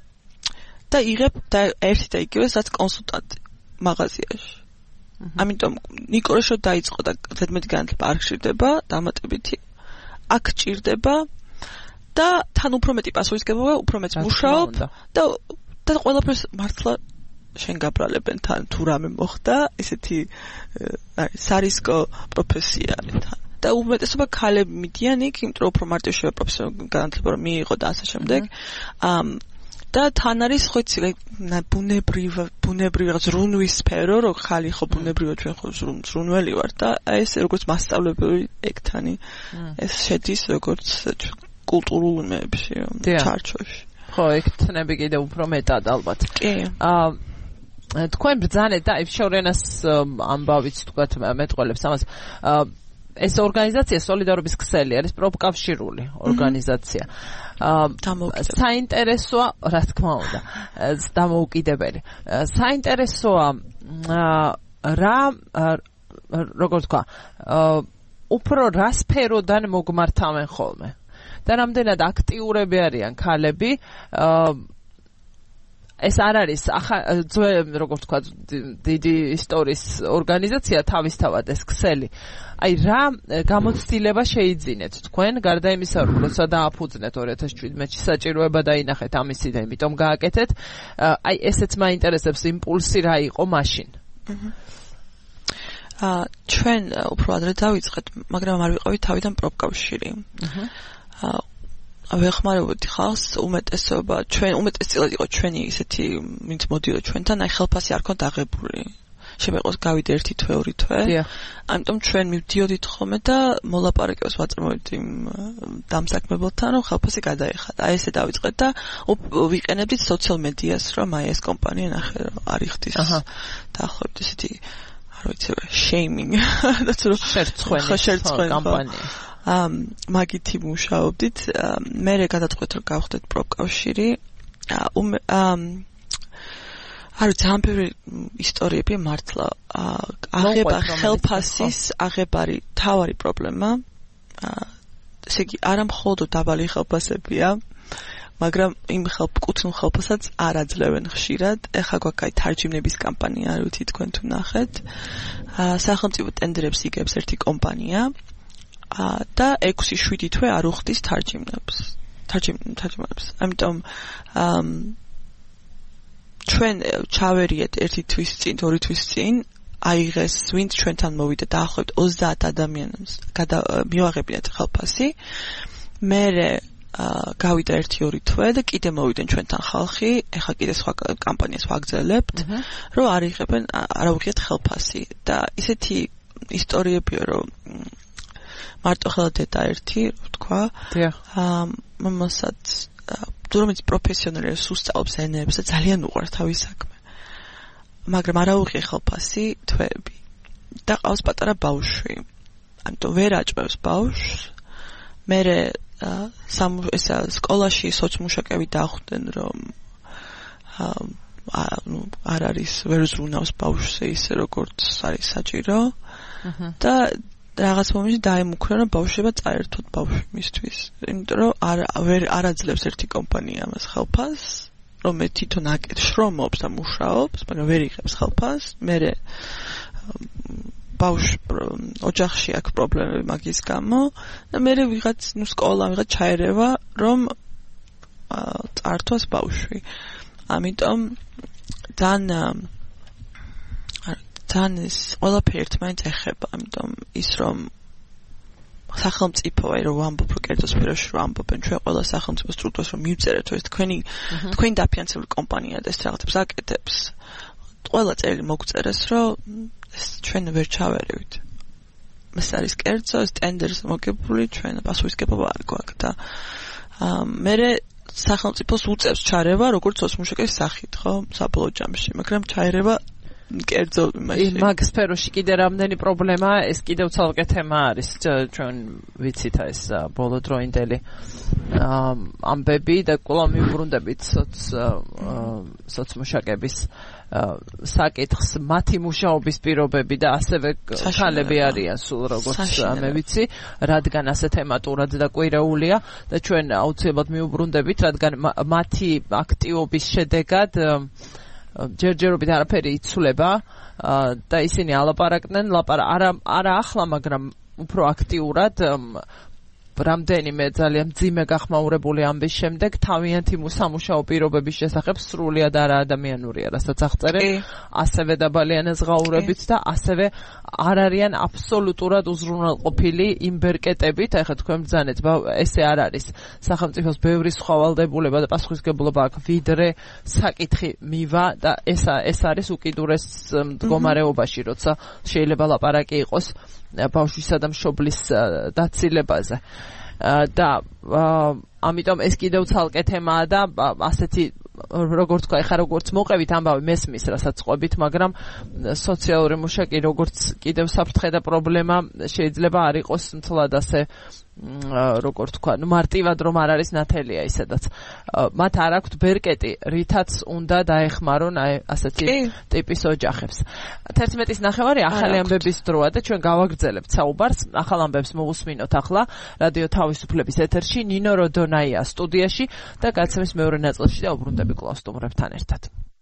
და იღებ და ერთი და იგივე რაც კონსულტანტი მაღაზიაში. ამიტომ ნიკორეშო დაიწყო და ზედმეტი განათლება არ ხშირდება, დამატებითი. აქ ჭირდება და თან უფრო მეტი პასუხისგებლობა, უფრო მეტ მუშაობ და და ყველაფერს მართლა შენ გაბრალებენ თან თუ რამე მოხდა, ესეთი არის სარისკო პროფესია არის თან. და უმეტესობა ქალები მიდიან იქ, იმიტომ რომ უფრო მარტივშია პროფესიონალური განათლება რომ მიიღო და ასე შემდეგ. ამ და თან არის ხო იცი ბუნებრივ ბუნებრივ ზრუნვის სფერო, რომ ხალი ხო ბუნებრივად ჩვენ ხო ზრუნველი ვარ და აი ეს როგორც მასშტაბებელი ექტანი ეს შედის როგორც კულტურულ იმებში ჩარჩოში. ხო, ექტნები კიდე უფრო მეტად ალბათ. კი. აა თქვენ ბრძანეთ და იფშორენას ამბავიც თქვათ მეტყველებს ამას ეს ორგანიზაცია სოლიდარობის ქსელი არის პროფკავშირული ორგანიზაცია. აა საინტერესოა, რა თქმა უნდა, დამოუკიდებელი. საინტერესოა რა როგორ თქვა, უფრო რა სფეროდან მოგმართავენ ხოლმე. და რამდენად აქტიურები არიან ქალები, აა ეს არ არის როგორ თქვა დიდი ისტორიის ორგანიზაცია თავისთავად ეს ქსელი. აი რა გამოცდილება შეიძინეთ თქვენ გარდა იმისა რომ როცა დააფუძნეთ ორი ათას შვიდმეტში საჭიროება დაინახეთ ამისი და იმიტომ გააკეთეთ. აი ესეც მაინტერესებს იმპულსი რა იყო მაშინ. აა ჩვენ უფრო ადრე დავიწყეთ, მაგრამ არ ვიყავით თავიდან პროფკავშირი. აა ვეხმარებოდი ხალხს უმეტესობა ჩვენ უმეტესწილად იყო ჩვენი ისეთი ვინც მოდიოდა ჩვენთან აი ხელფასი არ ქონდა აღებული შემეყოს გავიდე ერთი თვე ორი თვე ამიტომ ჩვენ მივდიოდით ხოლმე და მოლაპარაკებას ვაწმოვით იმ დამსაქმებელთან რომ ხელფასი გადაეხადა აი ესე დავიწყეთ და ვიყენებდით სოციალ მედიას რომ აი ეს კომპანია ნახე რომ არიხდის დაახლოებით ისეთი არ ვიცი შეიმინგ და თუ შერწყვენი კომპანია ამ მაგითი მუშაობდით მე გადაწყვეტ რომ გავხდეთ პროფკავშირი ამ არ ვიცი ამ ბევრი ისტორიები მართლა აღება ხელფასის აღებარი თავარი პრობლემა ესე იგი არა მხოლოდ დაბალი ხელფასებია მაგრამ იმ კუთვნილ ხელფასაც არ აძლევენ ხშირად ეხლა გვაქვს აი თარჯიმნების კამპანია არ ვიცი თქვენ თუ ნახეთ სახელმწიფო ტენდერებს იგებს ერთი კომპანია და ექვსი შვიდი თვე არ უხდის თარჯიმნებს თარჯიმნებს ამიტომ ჩვენ ჩავერიეთ ერთი თვის წინ ორი თვის წინ აიღეს ვინც ჩვენთან მოვიდა დაახლოებით ოცდაათ ადამიანს მივაღებინათ ხელფასი მერე გავიდა ერთი ორი თვე და კიდე მოვიდნენ ჩვენთან ხალხი ეხლა კიდე სხვა კამპანიას ვაგრძელებთ რომ არიღებენ არ აუღიათ ხელფასი და ისეთი ისტორიებია რომ მარტო ხელა დედა ერთი თქვა აა მომასაც თუმცა პროფესიონალი სუსწავლობს ენებს და ძალიან უყვარს თავის საქმე მაგრამ არ აუღია ხელფასი თვეები და ყავს პატარა ბავშვი ამიტომ ვერ აჭმევს ბავშვს მე სამ ესა სკოლაში სოციმუშაკები დახვდნენ რომ აა ნუ არ არის ვერ ზრუნავს ბავშვს ისე როგორც არის საჭირო და რაღაც მომენტში დაემუქრა რომ ბავშვება წაერთოთ ბავშვისთვის იმიტომ რომ არ ვერ არ აძლევს ერთი კომპანია ამას ხელფასს რომ მე თვითონ აკეთ შრომობს და მუშაობს მაგრამ ვერ იღებს ხელფასს მე ბავშვ ოჯახში აქვს პრობლემები მაგის გამო და მე ვიღაც ნუ სკოლა ვიღაც ჩაერევა რომ წაერთოს ბავშვი ამიტომ თან თან ის ყველაფერი ერთმანეთს ეხება, ამიტომ ის რომ სახელმწიფო აი რომ ვამბობ რომ კერძო სფეროში რომ ამბობენ ჩვენ ყველა სახელმწიფო სტრუქტურას რომ მივწერეთ ეს თქვენი თქვენი დაფინანსებული კომპანია და ეს რაღაცებს აკეთებს ყველა წელი მოგწერეს რომ ეს ჩვენ ვერ ჩავერევით ეს არის კერძო ეს ტენდერს მოგებული ჩვენ პასუხისგებლობა არ გვაქვს და მე სახელმწიფოს უწევს ჩარევა როგორც სოციმუშაკის სახით ხო საბოლოო ჯამში მაგრამ ჩაერევა კერძო იმაში მაგ სფეროში კიდე რამდენი პრობლემაა ეს კიდევ ცალკე თემა არის ჩვენ ვიცით ეს ბოლოდროინდელი ამბები და კვლავ მივბრუნდებით სოც სოციმუშაკების საკითხს მათი მუშაობის პირობები და ასევე ქალები არიან სულ როგორც მე ვიცი რადგან ასე თემატურად და კვირეულია და ჩვენ აუცილებლად მივბრუნდებით რადგან მათი აქტივობის შედეგად ჯერჯერობით არაფერი იცვლება და ისინი ალაპარაკდნენ, არა არა ახლა, მაგრამ უფრო აქტიურად რამდენიმე ძალიან მძიმე გახმაურებული ამბის შემდეგ თავიანთი სამუშაო პირობების შესახებ სრულიად არაადამიანურია, რასაც აღწერენ, ასევე დაბალი ანაზღაურებით და ასევე არ არიან აბსოლუტურად უზრუნველყოფილი იმ ბერკეტებით, ეხლა თქვენ ბრძანეთ, ესე არ არის. სახელმწიფოს ბევრი სხვა ვალდებულება და პასუხისმგებლობა აქვს, ვიდრე საკითხი მივა და ეს ეს არის უკიდურეს მდგომარეობაში, როცა შეიძლება ლაპარაკი იყოს ბავშვისა და მშობლის დაცილებაზე. და ამიტომ ეს კიდევ ცალკე თემაა და ასეთი როგორც თქვა, ეხა როგორც მოყევით ამბავი მესმის, რასაც ყვებით, მაგრამ სოციალური მუშაკი როგორც კიდევ საფრთხე და პრობლემა შეიძლება არ იყოს მთლად ასე როგორ თქვა, ნუ მარტივად რომ არ არის ნათელია ისედაც. მათ არ აქვთ ბერკეტი, რითაც უნდა დაეხმარონ აი ასეთი ტიპის ოჯახებს. თერთმეტის ნახევარი ახალი ამბების დროა და ჩვენ გავაგრძელებთ საუბარს. ახალ ამბებს მოვუსმინოთ ახლა რადიო თავისუფლების ეთერში ნინო როდონაია სტუდიაში და გაცემის მეორე ნაწილში და უბრუნდები კვლავ სტუმრებთან ერთად.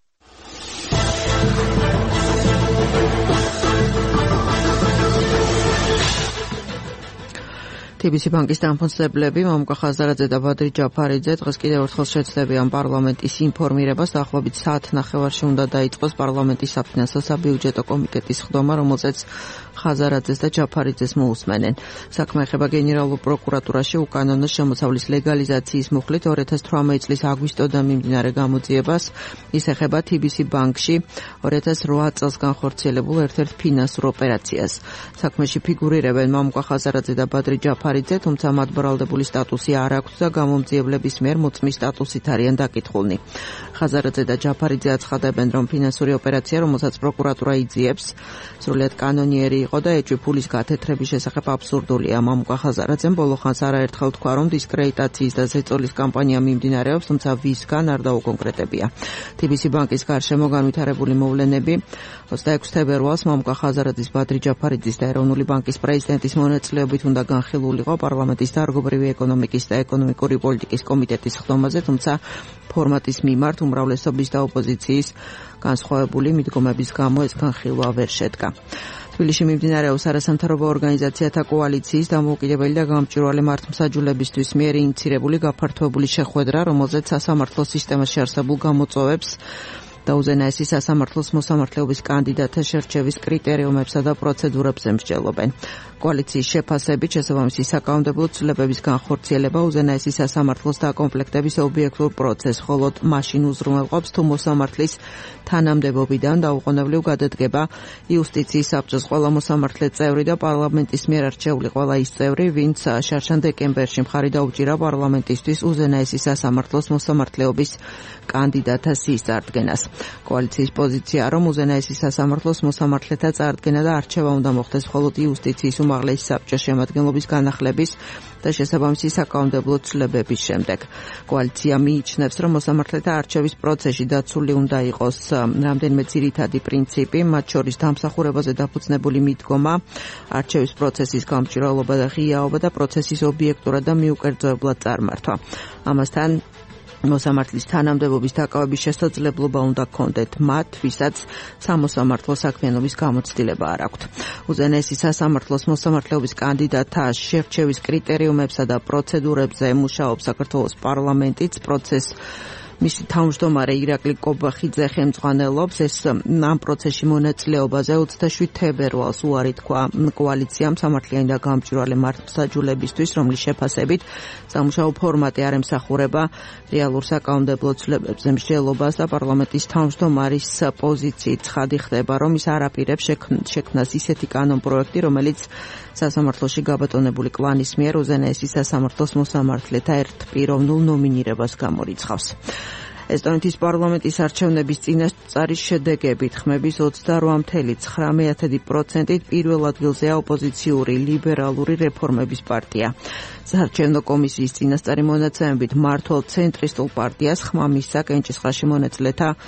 თბილისი ბანკის დამფუძნებლები მამუკა ხაზარაძე და ბადრი ჯაფარიძე დღეს კიდევ ერთხელ შეცდებიან პარლამენტის ინფორმირებას. დაახლოებით საათ ნახევარში უნდა დაიწყოს პარლამენტის საფინანსო საბიუჯეტო კომიტეტის ხდომა, რომელზეც ხაზარაძეს და ჯაფარიძეს მოусმენენ. საქმე ეხება გენერალურ პროკურატურაში უკანონო შემოსავლის ლეგალიზაციის მუხლით ორი ათას თვრამეტი წლის აგვისტოდან მიმდინარე გამოძიებას. ის ეხება თბილისი ბანკში ორი ათას რვა წელს განხორციელებულ ერთ-ერთ ფინანსურ ოპერაციას. საქმეში ფიგურირებენ მამუკა ხაზარაძე და ბადრი ჯაფარიძე, თუმცა მათ ბრალდებული სტატუსი არ აქვთ და გამომძიებლების მიერ მოწმის სტატუსით არიან დაკითხულნი. ხაზარაძე და ჯაფარიძე აცხადებენ, რომ ფინანსური ოპერაცია, რომელსაც პროკურატურა იძიებს, სრულიად კანონიერი იყო და ეჭვი ფულის გათეთრების შესახებ აბსურდულია. მამუკა ხაზარაძემ ბოლო ხანს არაერთხელ თქვა, რომ დისკრედიტაციის და ზეწოლის კამპანია მიმდინარეობს, თუმცა ვისგან არ დაუკონკრეტებია. თბილისი ბანკის გარშემო განვითარებული მოვლენები ოცდაექვსი თებერვალს მამუკა ხაზარაძის, ბადრი ჯაფარიძის და ეროვნული ბანკის პრეზიდენტის მონაწილეობით უნდა განხილულიყო პარლამენტის დარგობრივი ეკონომიკის და ეკონომიკური პოლიტიკის კომიტეტის ხდომაზე, თუმცა ფორმატის მიმართ უმრავლესობის და ოპოზიციის განსხვავებული მიდგომების გამო ეს განხილვა ვერ შედგა. თბილისში მიმდინარეობს არასამთავრობო ორგანიზაციათა კოალიციის დამოუკიდებელი და გამჭვირვალე მართლმსაჯულებისთვის მიერ ინიცირებული გაფართოებული შეხვედრა, რომელზეც სასამართლო სისტემაში არსებულ გამოწვევებს და უზენაესი სასამართლოს მოსამართლეობის კანდიდატთა შერჩევის კრიტერიუმებსა და პროცედურებზე მსჯელობენ. კოალიციის შეფასებით შესაბამისი საკანონმდებლო ცვლილებების განხორციელება უზენაესი სასამართლოს დაკომპლექტების ობიექტურ პროცესს, ხოლო მაშინ უზრუნველყოფს, თუ მოსამართლის თანამდებობიდან დაუყოვნებლივ გადადგება იუსტიციის საბჭოს ყველა მოსამართლე წევრი და პარლამენტის მიერ არჩეული ყველა ის წევრი, ვინც შარშან დეკემბერში მხარი დაუჭირა პარლამენტისთვის უზენაესი სასამართლოს მოსამართლეობის კანდიდატთა სიის წარდგენას. კოალიციის პოზიცია, რომ უზენაესი სასამართლოს მოსამართლეთა წარდგენა და არჩევა უნდა მოხდეს მხოლოდ იუსტიციის უმაღლესი საბჭოს შემადგენლობის განახლების და შესაბამისი საკანონმდებლო ცვლილებების შემდეგ. კოალიცია მიიჩნევს, რომ მოსამართლეთა არჩევის პროცესში დაცული უნდა იყოს რამდენიმე ძირითადი პრინციპი, მათ შორის დამსახურებაზე დაფუძნებული მიდგომა, არჩევის პროცესის გამჭვირვალობა და ღიაობა და პროცესის ობიექტურად და მიუკერძოებლად წარმართვა. ამასთან მოსამართლის თანამდებობის დაკავების შესაძლებლობა უნდა ჰქონდეთ მათ, ვისაც სამოსამართლო საქმიანობის გამოცდილება არ აქვთ. უზენაესი სასამართლოს მოსამართლეობის კანდიდატთა შერჩევის კრიტერიუმებსა და პროცედურებზე მუშაობს საქართველოს პარლამენტიც. პროცესს მისი თავმჯდომარე ირაკლი კობახიძე ხელმძღვანელობს. ეს ამ პროცესში მონაწილეობაზე ოცდაშვიდ თებერვალს უარი თქვა კოალიციამ სამართლიანი და გამჭვირვალე მართლმსაჯულებისთვის, რომლის შეფასებით სამუშაო ფორმატი არ ემსახურება რეალურ საკანონმდებლო ცვლილებებზე მსჯელობას და პარლამენტის თავმჯდომარის პოზიციით ცხადი ხდება, რომ ის არ აპირებს შექმნას ისეთი კანონპროექტი, რომელიც სასამართლოში გაბატონებული კლანის მიერ უზენაესი სასამართლოს მოსამართლეთა ერთპიროვნულ ნომინირებას გამორიცხავს. ესტონეთის პარლამენტის არჩევნების წინასწარის შედეგებით ხმების ოცდარვა целых девять პროცენტით პირველ ადგილზეა ოპოზიციური ლიბერალური რეფორმების პარტია. საარჩევნო კომისიის წინასწარი მონაცემებით მართლ ცენტრისტულ პარტიას ხმა მისცა კენჭისყრაში მონაწილეთა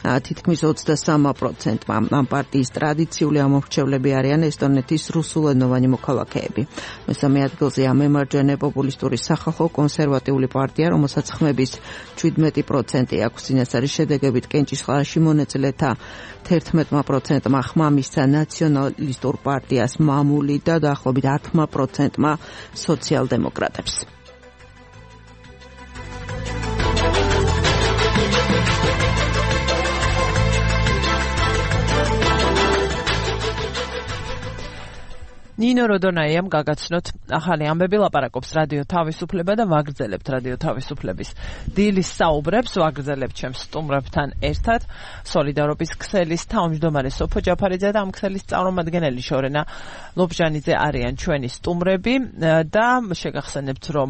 თითქმის ოცდასამი პროცენტმა. ამ პარტიის ტრადიციული ამომრჩევლები არიან ესტონეთის რუსულენოვანი მოქალაქეები. მესამე ადგილზე ამემარჯვენე პოპულისტური სახალხო კონსერვატიული პარტია, რომელსაც ხმების შვიდმეტი პროცენტი აქვს. წინასწარი შედეგებით კენჭისყარაში მონაწილეთა თერთმეტი პროცენტმა ხმამისცა ნაციონალისტურ პარტიას მამული და დაახლოებით ათი პროცენტმა სოციალ-დემოკრატებს. ნინო როდონაიამ გაგაცნოთ ახალი ამბები, ლაპარაკობს რადიო თავისუფლება და ვაგრძელებთ რადიო თავისუფლების დილის საუბრებს, ვაგრძელებთ ჩემს სტუმრებთან ერთად სოლიდარობის ქსელის თავმჯდომარე სოფო ჯაფარიძე და ამ ქსელის წარმომადგენელი შორენა ლობჟანიძე არიან ჩვენი სტუმრები და შეგახსენებთ რომ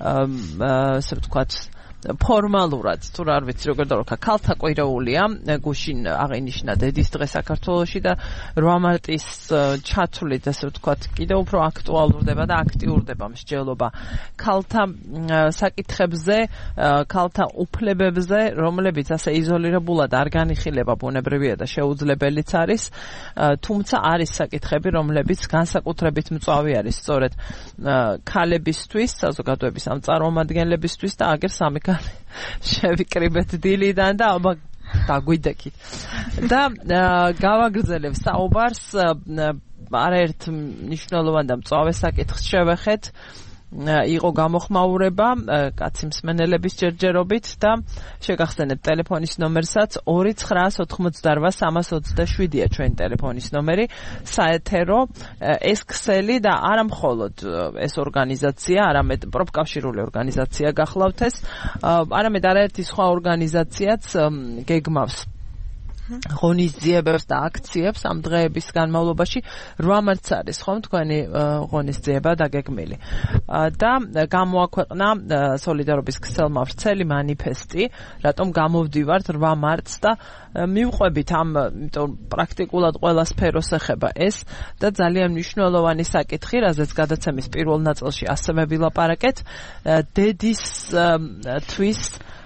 ასე ვთქვათ ფორმალურად თუ არ ვიცი როგორ დავარქვა ქალთა კვირეულია გუშინ აღინიშნა დედის დღე საქართველოში და რვა მარტის ჩათვლით ასე ვთქვათ კიდევ უფრო აქტუალურდება და აქტიურდება მსჯელობა ქალთა საკითხებზე ქალთა უფლებებზე რომლებიც ასე იზოლირებულად არ განიხილება ბუნებრივია და შეუძლებელიც არის თუმცა არის საკითხები რომლებიც განსაკუთრებით მწვავე არის სწორედ ქალებისთვის საზოგადოების ამ წარმომადგენლებისთვის და აგერ სამი შევიკრიბეთ დილიდან და აბა დაგვიდექით და გავაგრძელებ საუბარს არაერთ მნიშვნელოვან და მწვავე საკითხს შევეხეთ იყო გამოხმაურება კაცი მსმენელების ჯერჯერობით და შეგახსენებთ ტელეფონის ნომერსაც ორი ცხრა ოთხმოცდარვა სამას ოცდაშვიდია ჩვენი ტელეფონის ნომერი საეთერო ეს ქსელი და არა მხოლოდ ეს ორგანიზაცია არამედ პროფკავშირული ორგანიზაცია გახლავთ ეს არამედ არაერთი სხვა ორგანიზაციაც გეგმავს ღონისძიებებს და აქციებს ამ დღეების განმავლობაში რვა მარტს არის ხომ თქვენი ღონისძიება დაგეგმილი და გამოაქვეყნა სოლიდარობის ქსელმა ვრცელი მანიფესტი რატომ გამოვდივართ რვა მარტს და მივყვებით ამ იმიტომ პრაქტიკულად ყველა სფეროს ეხება ეს და ძალიან მნიშვნელოვანი საკითხი რაზეც გადაცემის პირველ ნაწილში ასევე ვილაპარაკეთ დედის თვის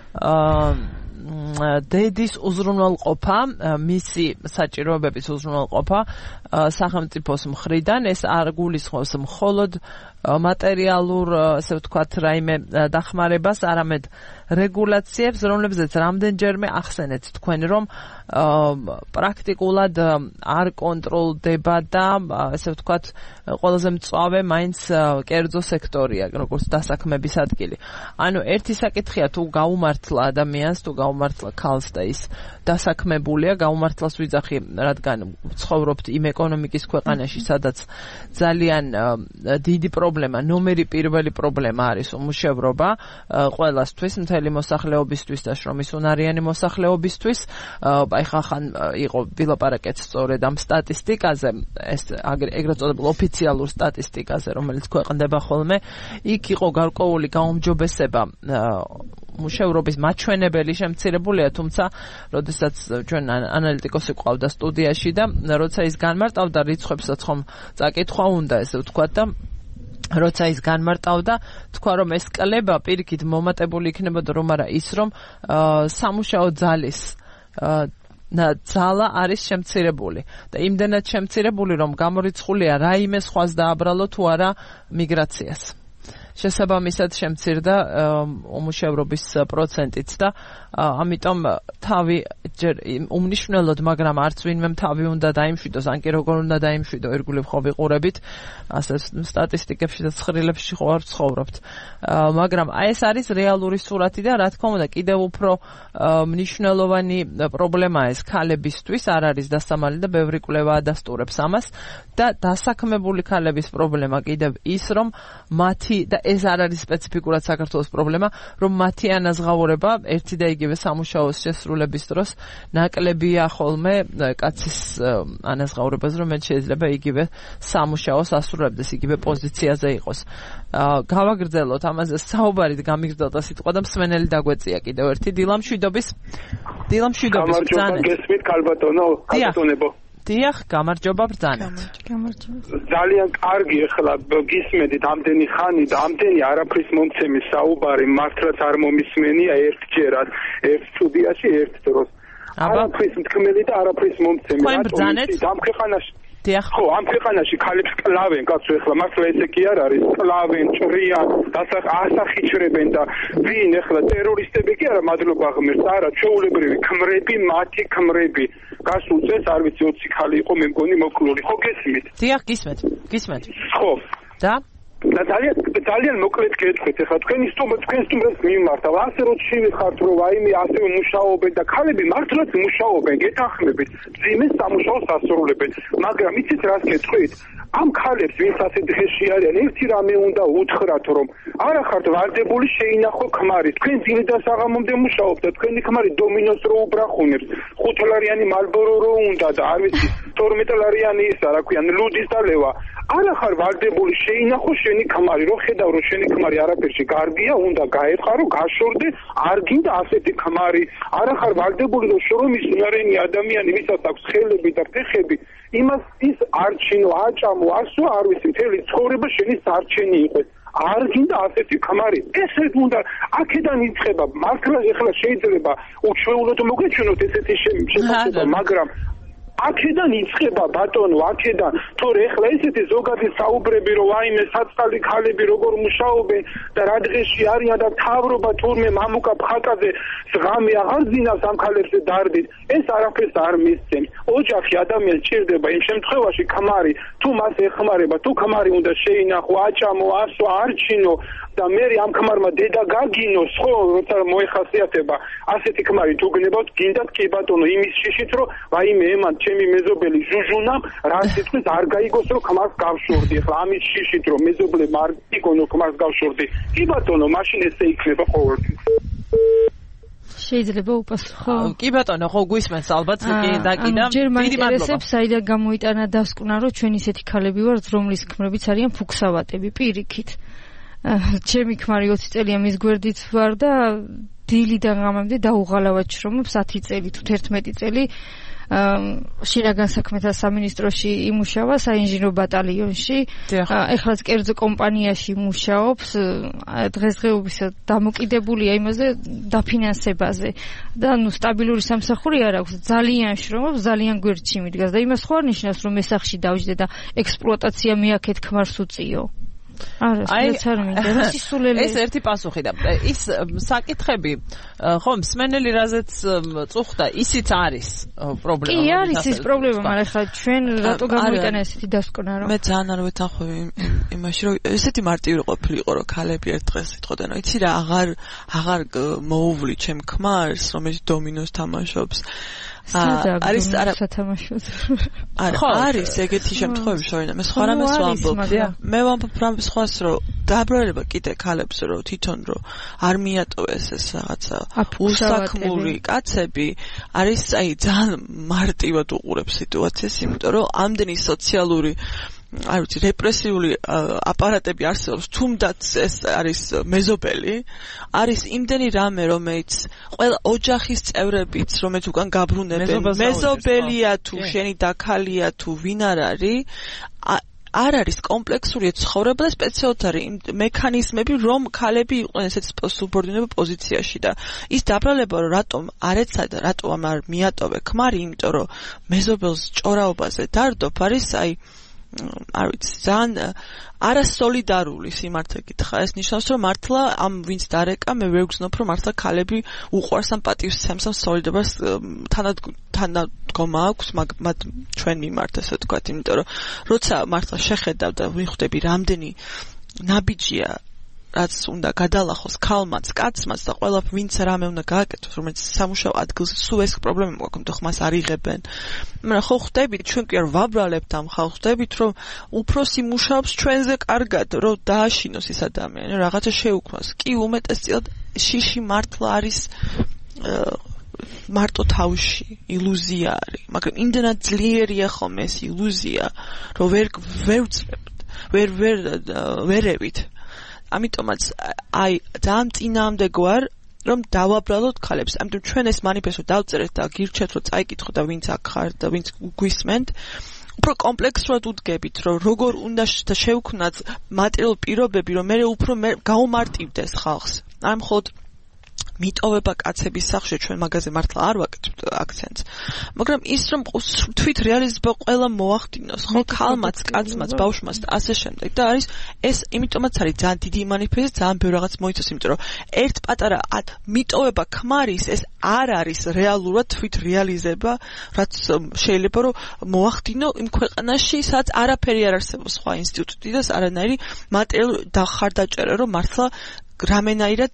დედის უზრუნველყოფა, მისი საჭიროებების უზრუნველყოფა სახელმწიფოს მხრიდან ეს არ გულისხმობს მხოლოდ მატერიალურ, ასე ვთქვათ, რაიმე დახმარებას, არამედ რეგულაციებს, რომლებზეც რამდენჯერმე ახსენეთ თქვენ, რომ პრაქტიკულად არ კონტროლდება და ასე ვთქვათ, ყველაზე მწვავე მაინც კერძო სექტორია, როგორც დასაქმების ადგილი. ანუ ერთი საკითხია თუ გაუმართლა ადამიანს, თუ გაუმართლა ქალს და ის დასაქმებულია, გაუმართლას ვიძახი, რადგან ცხოვრობთ იმ ეკონომიკის ქვეყანაში, სადაც ძალიან დიდი პრობლემა, ნომერი პირველი პრობლემა არის უმუშევრობა ყველასთვის, მთელი მოსახლეობისთვის და შრომის უნარიანი მოსახლეობისთვის. აი ხახან იყო ვილაპარაკეთ სწორედ ამ სტატისტიკაზე, ეს ეგრეთ წოდებულ ოფიციალურ სტატისტიკაზე, რომელიც ქვეყნდება ხოლმე. იქ იყო გარკვეული გაუმჯობესება მუშევრობის მაჩვენებელი შემცირებულია, თუმცა როდესაც ჩვენ ანალიტიკოსი ყავდა სტუდიაში და როცა ის განმარტავდა რიცხვებსაც ხომ წაკითხვა უნდა, ესე ვთქვათ და როცა ის განმარტავდა, თქვა რომ ეს კლება პირიქით მომატებული იქნებოდა რომ არა ის რომ სამუშაო ძალის ძალა არის შემცირებული და იმდენად შემცირებული რომ გამორიცხულია რაიმე სხვას დააბრალო თუ არა მიგრაციას. შესაბამისად შემცირდა უმუშევრობის პროცენტიც და ამიტომ თავი უმნიშვნელოდ, მაგრამ არც ვინმე თავი უნდა დაიმშვიდოს, ან კი როგორ უნდა დაიმშვიდო, ერთგულებ ხო ვიყურებით, ასე სტატისტიკებში და ცხრილებში ხო არ ვცხოვრობთ. მაგრამ აი ეს არის რეალური სურათი და რა თქმა უნდა, კიდევ უფრო მნიშვნელოვანი პრობლემაა ეს ქალებისთვის, არ არის დასამალი და ბევრი კვლევა ადასტურებს ამას და დასაქმებული ქალების პრობლემა კიდევ ის, რომ მათი და ეს არ არის სპეციფიკურად საქართველოს პრობლემა, რომ მათი ანაზღაურება ერთი და იგივე სამუშაოს შესრულების დროს ნაკლებია ხოლმე კაცის ანაზღაურებას, რომ მე შეიძლება იგივე სამუშაოს ასრულებდეს, იგივე პოზიციაზე იყოს. გავაგრძელოთ ამაზე საუბარი და გამიგრძელდა სიტყვა და მსმენელი დაგვეწია კიდევ ერთი დილამშვიდობის დილამშვიდობის ბრძანეთ. გესმით ქალბატონო, ქალბატონებო. დიახ, გამარჯობა ბრძანეთ. გამარჯობა. ძალიან კარგი ახლა გისმენთ ამდენი ხანი და ამდენი არაფრის მომცემი საუბარი მართლაც არ მომისმენია ერთჯერად ერთ სტუდიაში ერთ დროს. არაფრის მთქმელი და არაფრის მომცემი. თქვენ ბრძანეთ ამ ქვეყანაში დიახ. ხო, ამ ქვეყანაში ქალებს კლავენ, კაცო, ეხლა მართლა ესე კი არ არის, კლავენ, ჭრიან, ასახიჩრებენ და ვინ ეხლა ტერორისტები კი არა, მადლობა ღმერთს, არა, ჩვეულებრივი ქმრები, მათი ქმრები. გასულ წელს არ ვიცი ოცი ხალი იყო, მე მგონი მოკლული. ხო, გესმით? დიახ, გისმენთ. გისმენთ. ხო. და და ძალიან ძალიან მოკლედ გეტყვით ეხლა თქვენი სტუმრ თქვენ სტუმრებს მიმართავ ასე რომ შევიხართ რომ აიმე ასე მუშაობენ და ქალები მართლაც მუშაობენ გეთანხმებით ძიმეს სამუშაოს ასრულებენ მაგრამ იცით რას გეტყვით ამ ქალებს ვინც ასე დღეში არიან ერთი რამე უნდა უთხრათ რომ არა ხართ ვარდებული შეინახო ქმარი თქვენ ძილ და საღამომდე მუშაობთ და თქვენი ქმარი დომინოს რო უბრახუნებს ხუთლარიანი მალბორო რო უნდა და არ ვიცი თორმეტლარიანი ისა რა ქვია ლუდის და ლევა არა ხარ ვარდებული შეინახო შენი ქმარი რო ხედავ რომ შენი ქმარი არაფერში გარგია უნდა გაეყარო გაშორდე არ გინდა ასეთი ქმარი არა ხარ ვარდებული რომ შრომის უნარენი ადამიანი ვისაც აქვს ხელები და ფეხები იმას ის არჩინო აჭამო ასო არ ვიცი მთელი ცხოვრება შენი სარჩენი იყოს არ გინდა ასეთი ქმარი ესე უნდა აქედან იწყება მართლა ეხლა შეიძლება უჩვეულოდ მოგეჩვენოთ ესეთი შეფასება მაგრამ აქედან იწყება ბატონო აქედან თორე ეხლა ესეთი ზოგადი საუბრები რომ აიმე საწყალი ქალები როგორ მუშაობენ და რა დღეში არიან და თავრობა თურმე მამუკა ფხაკაზე ღამე აღარ ძინავს ამ ქალებზე დარდით ეს არაფერს არ მისცემს ოჯახი ადამიანს ჭირდება იმ შემთხვევაში ქმარი თუ მას ეხმარება თუ ქმარი უნდა შეინახო აჭამო ასო არჩინო და მე ამ ქმარმა დედა გაგინოს ხო როცა მოეხასიათება ასეთი ქმარი თუ გნებავთ გინდათ კი ბატონო იმის შიშით რომ ვაიმე ემან ჩემი მეზობელი ჟუჟუნამ რა სიტყვის არ გაიგოს რომ ქმარს გავშორდი ახლა ამის შიშით რომ მეზობლებმა არ იგონო ქმარს გავშორდი კი ბატონო მაშინ ესე იქნება ყოველთვის შეიძლება უპასუხო კი ბატონო ხო გვისმენს ალბათ კი და კი და ჯერ მაინტერესებს საიდან გამოიტანა დასკვნა რომ ჩვენ ისეთი ქალები ვართ რომლის ქმრებიც არიან ფუქსავატები პირიქით ჩემი ქმარი ოცი წელია მის გვერდით ვარ და დილიდან ღამემდე დაუღალავად შრომობს ათი წელი თუ თერთმეტი წელი შინაგან საქმეთა სამინისტროში იმუშავა საინჟინრო ბატალიონში ეხლაც კერძო კომპანიაში მუშაობს დღესდღეობისად დამოკიდებულია იმაზე დაფინანსებაზე და ნუ სტაბილური სამსახური არ აქვს ძალიან შრომობს ძალიან გვერდში მიდგას და იმას ხო არ ნიშნავს რომ ესახში დავждე და ექსპლუატაცია მეაქეთ ქმარს უწიო არა, არ მინდა, რასისულელი. ეს ერთი პასუხი და ის საკითხები, ხო, მსმენელი რაზეც წუხდა, ისიც არის პრობლემა. კი, არის ის პრობლემა, მაგრამ ხა ჩვენ რატო გამოიტანა ესეთი დასკვნა რომ მე ძალიან არ ვეთანხმები იმაში რომ ესეთი მარტივი ყოფილიყო რომ ქალები ერთ დღეს იტყოდნენ, რომ იცი რა, აღარ აღარ მოუვლი ჩემ ქმარს, რომელიც დომინოს თამაშობს. არის არა სათამაშოდ. არა, არის ეგეთი შემთხვევები შორინა. მე სხვა რამეს ვამბობ. მე ვამბობ რამე სხვას რომ დაბრალება კიდე ქალებს რომ თვითონ რომ არ მიატოვეს ეს რაღაცა უსაქმური კაცები არის აი ძალიან მარტივად უყურებს სიტუაციას, იმიტომ რომ ამდენი სოციალური არ ვიცი რეპრესიული აპარატები არსებობს თუმდაც ეს არის მეზობელი არის იმდენი რამე რომელიც ყველა ოჯახის წევრებიც რომელიც უკან გაბრუნებენ მეზობელია თუ შენი დაქალია თუ ვინ არ არის არ არის კომპლექსური ცხოვრება და სპეციალურად არის იმ მექანიზმები რომ ქალები იყვნენ ესეთ სუბორდინებულ პოზიციაში და ის დაბრალება რომ რატომ არ ეცა და რატომ არ მიატოვე ქმარი იმიტომ რომ მეზობელს ჭორაობაზე დარდობ არის აი არ ვიცი ძალიან არასოლიდარული სიმართლე გითხრა ეს ნიშნავს რომ მართლა ამ ვინც დარეკა მე ვერ გძნობ რომ მართლა ქალები უყვარს ამ პატივსცემს ამ სოლიდარობას თანადგომა აქვს მათ ჩვენ მიმართ ესე ვთქვათ იმიტომ რომ როცა მართლა შეხედავ და ვიხვდები რამდენი ნაბიჯია რაც უნდა გადალახოს ქალმაც, კაცმაც და ყველა ვინც რამე უნდა გააკეთოს, რომელიც სამუშაო ადგილზე სულ ეს პრობლემა გვაქვს, თუ ხმას არ იღებენ. მაგრამ ხო ხვდებით, ჩვენ კი არ ვაბრალებთ ამ ხალხს, ხვდებით, რომ უფროსი მუშაობს ჩვენზე კარგად, რომ დააშინოს ეს ადამიანი, რაღაცა შეუქმნას. კი უმეტესწილად შიში მართლა არის მარტო თავში ილუზია არის, მაგრამ იმდენად ძლიერია ხოლმე ეს ილუზია, რომ ვერ ვერ ვწვევთ, ვერ ვერ ვერევით. ამიტომაც აი ძალიან წინააღმდეგო არ რომ დავაბრალოთ ქალებს. ამიტომ ჩვენ ეს მანიფესტო დავწერეთ და გირჩევთ რომ წაიკითხოთ და ვინც აქ ხარ და ვინც გვისმენთ. უფრო კომპლექსურად უდგებით რომ როგორ უნდა შევქმნათ მატერიალურ პირობები რომ მე უფრო გაუმარტივდეს ხალხს. არ მხოლოდ მიტოვება კაცების სახში ჩვენ მაგაზე მართლა არ ვაკეთებთ აქცენტს მაგრამ ის რომ თვით რეალიზება ყველა მოახდინოს ხო ქალმაც კაცმაც ბავშვმაც და ასე შემდეგ და არის ეს იმიტომაც არის ძალიან დიდი მანიფესტი ძალიან ბევრი რაღაც მოიცავს იმიტომ რომ ერთ პატარა მიტოვება ქმარის ეს არ არის რეალურად თვით რეალიზება რაც შეიძლება რომ მოახდინო იმ ქვეყანაში სადაც არაფერი არ არსებობს სხვა ინსტიტუტი და არანაირი მატერიალური დახარდაჭერა რომ მართლა რამენაირად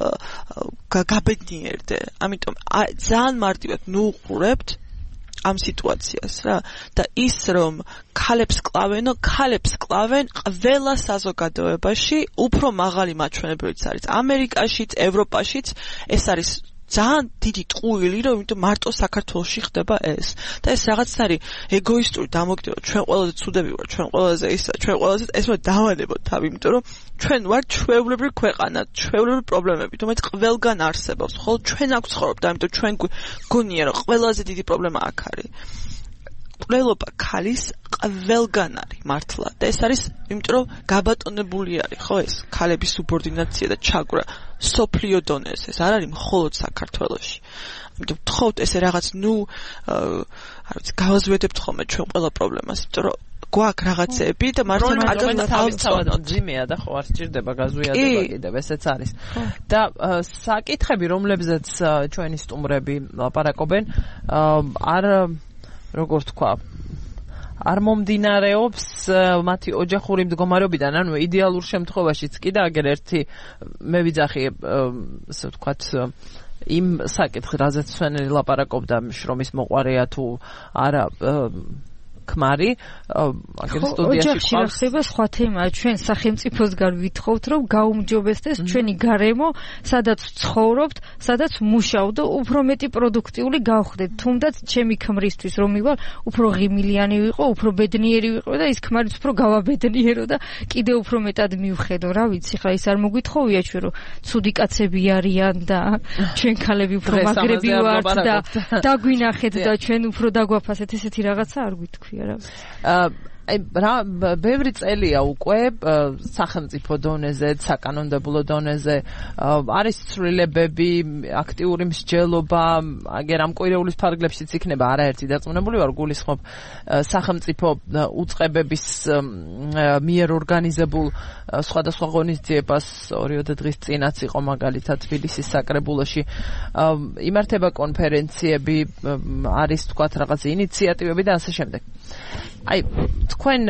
გაბედნიერდე. ამიტომ ძალიან მარტივად ნუყურებთ ამ სიტუაციას რა და ის რომ ქალებს კლავენო, ქალებს კლავენ ყველა საზოგადოებაში, უფრო მაღალი მაჩვენებელიც არის ამერიკაშიც, ევროპაშიც, ეს არის ძალიან დიდი ტყუილი, რომ იმიტომ მარტო საქართველოში ხდება ეს. და ეს რაღაც არის ეგოისტური დამოკიდებულება, ჩვენ ყველაზე ცუდები ვართ, ჩვენ ყველაზე ისა, ჩვენ ყველაზე ეს მე დავანებოთ თავი, იმიტომ რომ ჩვენ ვართ ჩვეულებრივი ქვეყანა, ჩვეულებრივი პრობლემები, რომელიც ყველგან არსებობს, ხოლო ჩვენ აქ ცხოვრობთ, ამიტომ ჩვენ გონია რომ ყველაზე დიდი პრობლემა აქ არის. ყველობა ქალის ყველგან არის მართლა და ეს არის იმიტომ რომ გაბატონებული არის ხო ეს ქალების სუბორდინაცია და ჩაგვრა სოფლიო დონეზე ეს არ არის მხოლოდ საქართველოში ამიტომ თხოვთ ესე რაღაც ნუ არ ვიცი გავაზვიდებთ ხოლმე ჩვენ ყველა პრობლემას იმიტომ რომ გვაქვს რაღაცები და მართლა კარგად თავისთავად ძიმეა და ხო არ სჭირდება გაზვიადება კიდევ ესეც არის და საკითხები რომლებზეც ჩვენი სტუმრები ლაპარაკობენ არ როგორ თქვა არ მომდინარეობს მათი ოჯახური მდგომარეობიდან ანუ იდეალურ შემთხვევაშიც კი და აგერ ერთი მე ვიძახი ასე ვთქვათ იმ საკითხს რაზეც ჩვენი ლაპარაკობდა შრომის მოყარეა თუ არა ქმარი აგერ სტუდიაში ყავს ხდება სხვა თემაა ჩვენ სახელმწიფოსგან ვითხოვთ რომ გაუმჯობესდეს ჩვენი გარემო სადაც ცხოვრობთ სადაც მუშაობ და უფრო მეტი პროდუქტიული გავხდეთ თუნდაც ჩემი ქმრისთვის რომ მივალ უფრო ღიმილიანი ვიყო უფრო ბედნიერი ვიყო და ის ქმარიც უფრო გავაბედნიერო და კიდე უფრო მეტად მივხედო რა ვიცი ხა ის არ მოგვითხოვია ჩვენ რომ ცუდი კაცები არიან და ჩვენ ქალები უფრო მაგრები ვართ და დაგვინახეთ და ჩვენ უფრო დაგვაფასეთ ესეთი რაღაცა არ გვითქვი აი რა ბევრი წელია უკვე სახელმწიფო დონეზე, საკანონმდებლო დონეზე არის ცვლილებები, აქტიური მსჯელობა, აგერ ამ კვირეულის ფარგლებშიც იქნება არაერთი დარწმუნებული ვარ გულისხმობ სახელმწიფო უწყებების მიერ ორგანიზებულ სხვადასხვა ღონისძიებას ორიოდე დღის წინაც იყო მაგალითად თბილისის საკრებულოში იმართება კონფერენციები, არის თქვათ რაღაც ინიციატივები და ასე შემდეგ. აი თქვენ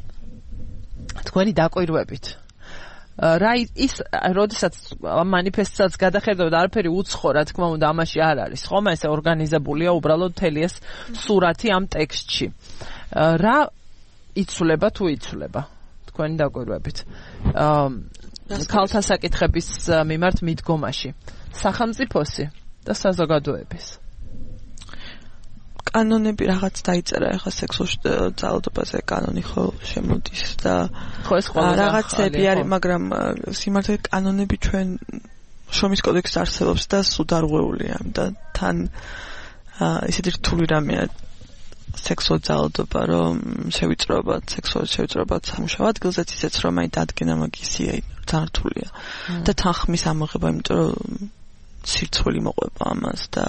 თქვენი დაკვირვებით რა ის როდესაც მანიფესტსაც გადახედავთ არაფერი უცხო რა თქმა უნდა ამაში არ არის ხომ ეს ორგანიზებულია უბრალოდ მთელი ეს სურათი ამ ტექსტში რა იცვლება თუ იცვლება თქვენი დაკვირვებით ქალთა საკითხების მიმართ მიდგომაში სახელმწიფოსი და საზოგადოების კანონები რაღაც დაიწერა ახლა სექსუალურ ძალადობაზე კანონი ხო შემოდის და ხო ეს ყველა რაღაცები არის მაგრამ სიმართლე კანონები ჩვენ შრომის კოდექსში არსებობს და სუდარღვეულია და თან ისეთი რთული რამეა სექსუალურ ძალადობა რომ შევიწრობათ სექსუალურ შევიწრობათ სამუშაო ადგილზეც ისეც რომ აი დადგენა მაგისია ძალიან რთულია და თან ხმის ამოღება იმიტომ რომ სირცხვილი მოყვება ამას და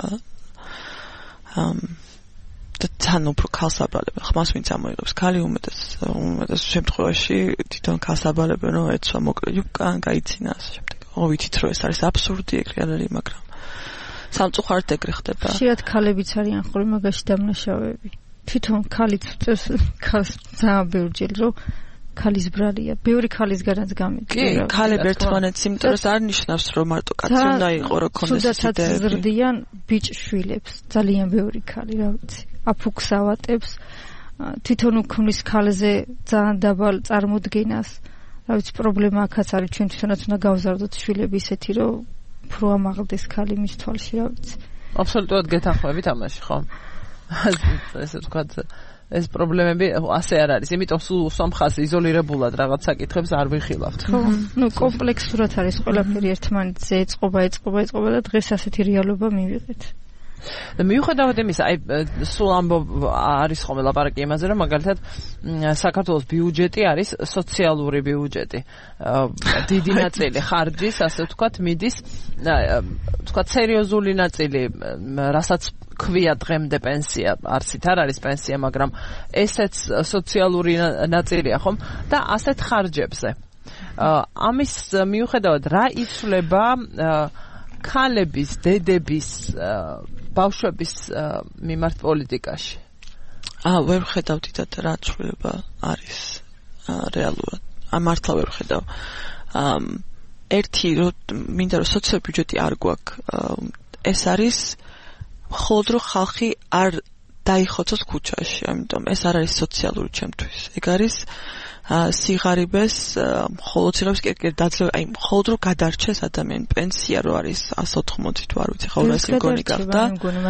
და თან უფრო ქალს აბალებენ ხმას ვინც ამოიღებს ქალი უმეტეს უმეტეს შემთხვევაში თვითონ ქალს აბალებენ რომ ეცვა მოკლედ უკან გაიცინა ასე შემდეგ ო ვიცით რომ ეს არის აბსურდი ეგრე არ არის მაგრამ სამწუხაროდ ეგრე ხდება ხშირად ქალებიც არიან ხოლმე მაგაში დამნაშავეები თვითონ ქალიც წეს ქალს ძალიან ბევრჯერ რომ ქალის ბრალია ბევრი ქალისგანაც გამიდის კი ქალები ერთმანეთს იმიტომ რომ არ ნიშნავს რომ მარტო კაცი უნდა იყო რომ კონდეს იდეები ზრდიან ბიჭ-შვილებს ძალიან ბევრი ქალი რა ვიცი აფუქს ავატებს თვითონ უქმნის ქალზე ძალიან დაბალ წარმოდგენას რა ვიცი პრობლემა აქაც არის ჩვენ თვითონაც უნდა გავზარდოთ შვილები ისეთი რომ უფრო ამაღლდეს ქალი მის თვალში რა ვიცი აბსოლუტურად გეთანხმებით ამაში ხო ესე ვთქვათ ეს პრობლემები ასე არ არის იმიტომ სულ სამხას იზოლირებულად რაღაც საკითხებს არ ვიხილავთ ხო ნუ კომპლექსურად არის ყველაფერი ერთმანეთზე ეწყობა ეწყობა ეწყობა და დღეს ასეთი რეალობა მივიღეთ და მიუხედავად იმისა, აი სულ ამბობ არის ხოლმე ლაპარაკი იმაზე, რომ მაგალითად საქართველოს ბიუჯეტი არის სოციალური ბიუჯეტი. დიდი ნაწილი ხარჯის, ასე ვთქვათ, მიდის, ვთქვათ, სერიოზული ნაწილი, რასაც ქვია დღემდე პენსია, არცით არ არის პენსია, მაგრამ ესეც სოციალური ნაწილია, ხომ? და ასეთ ხარჯებზე. ამის მიუხედავად რა იცვლება ქალების, დედების, ბავშვების მიმართ პოლიტიკაში? აა, ვერ ხედავ დიდად რა ცვლილება არის რეალურად. ამ მართლა ვერ ხედავ. აა, ერთი რომ მინდა რომ სოციალური ბიუჯეტი არ გვაქვს, ეს არის მხოლოდ რომ ხალხი არ დაიხოცოს ქუჩაში, ამიტომ ეს არ არის სოციალური ჩემთვის. ეგ არის სიღარიბეს მხოლოდ სიღარიბეს კერკერ დაძლევა, აი მხოლოდ რომ გადარჩეს ადამიანი პენსია რო არის εκατს ოთხმოცი თუ არ ვიცი ხო რა სიგონი გახდა.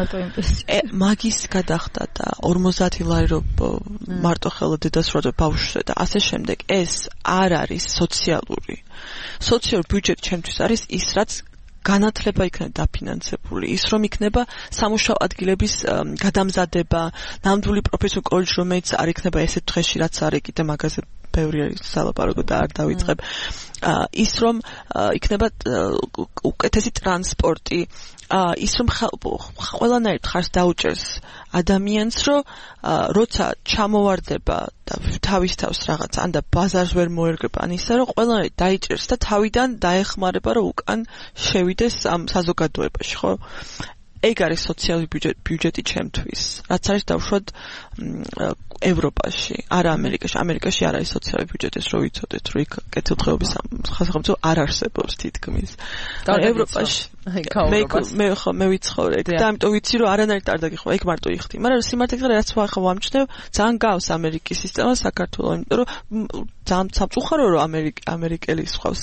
მაგის გადახდა და ორმოცდაათი ლარი რო მარტო ხელო დედას რო ბავშვზე და ასე შემდეგ, ეს არ არის სოციალური. სოციალური ბიუჯეტი ჩემთვის არის ის, რაც განათლება იქნება დაფინანსებული, ის რომ იქნება სამუშაო ადგილების გადამზადება, ნამდვილი პროფესიული კოლეჯი, რომელიც არ იქნება ესეთ დღეში, რაც არის კიდე მაგაზე ბევრი არის სალაპარაკო და არ დავიწყებ. ის რომ იქნება უკეთესი ტრანსპორტი, ის რომ ყველანაირად ხარს დაუჭერს ადამიანს, რომ როცა ჩამოვარდება და თავის თავს რაღაც ან და ბაზარს ვერ მოერგება, ან ისა რომ ყველანაირად დაიჭერს და თავიდან დაეხმარება, რომ უკან შევიდეს ამ საზოგადოებაში, ხო? ეგ არის სოციალური ბიუჯეტი ჩემთვის, რაც არის დავუშვათ ევროპაში, არა ამერიკაში. ამერიკაში არ არის სოციალური ბიუჯეტი, რო ვიცოდეთ, რომ იქ კეთილდღეობის სახელმწიფო არ არსებობს თითქმის. და ევროპაში მე მე ხო მე ვიცხოვრე ეგ და ამიტომ ვიცი რომ არანაირად არ დაგიხვა, ეგ მარტო იხდი. მაგრამ სიმართლე გითხრა, რაც ახლა ვამჩნევ, ძალიან გავს ამერიკის სისტემა საქართველოს, იმიტომ რომ ძალიან სამწუხარო რომ ამერიკელი სხვავს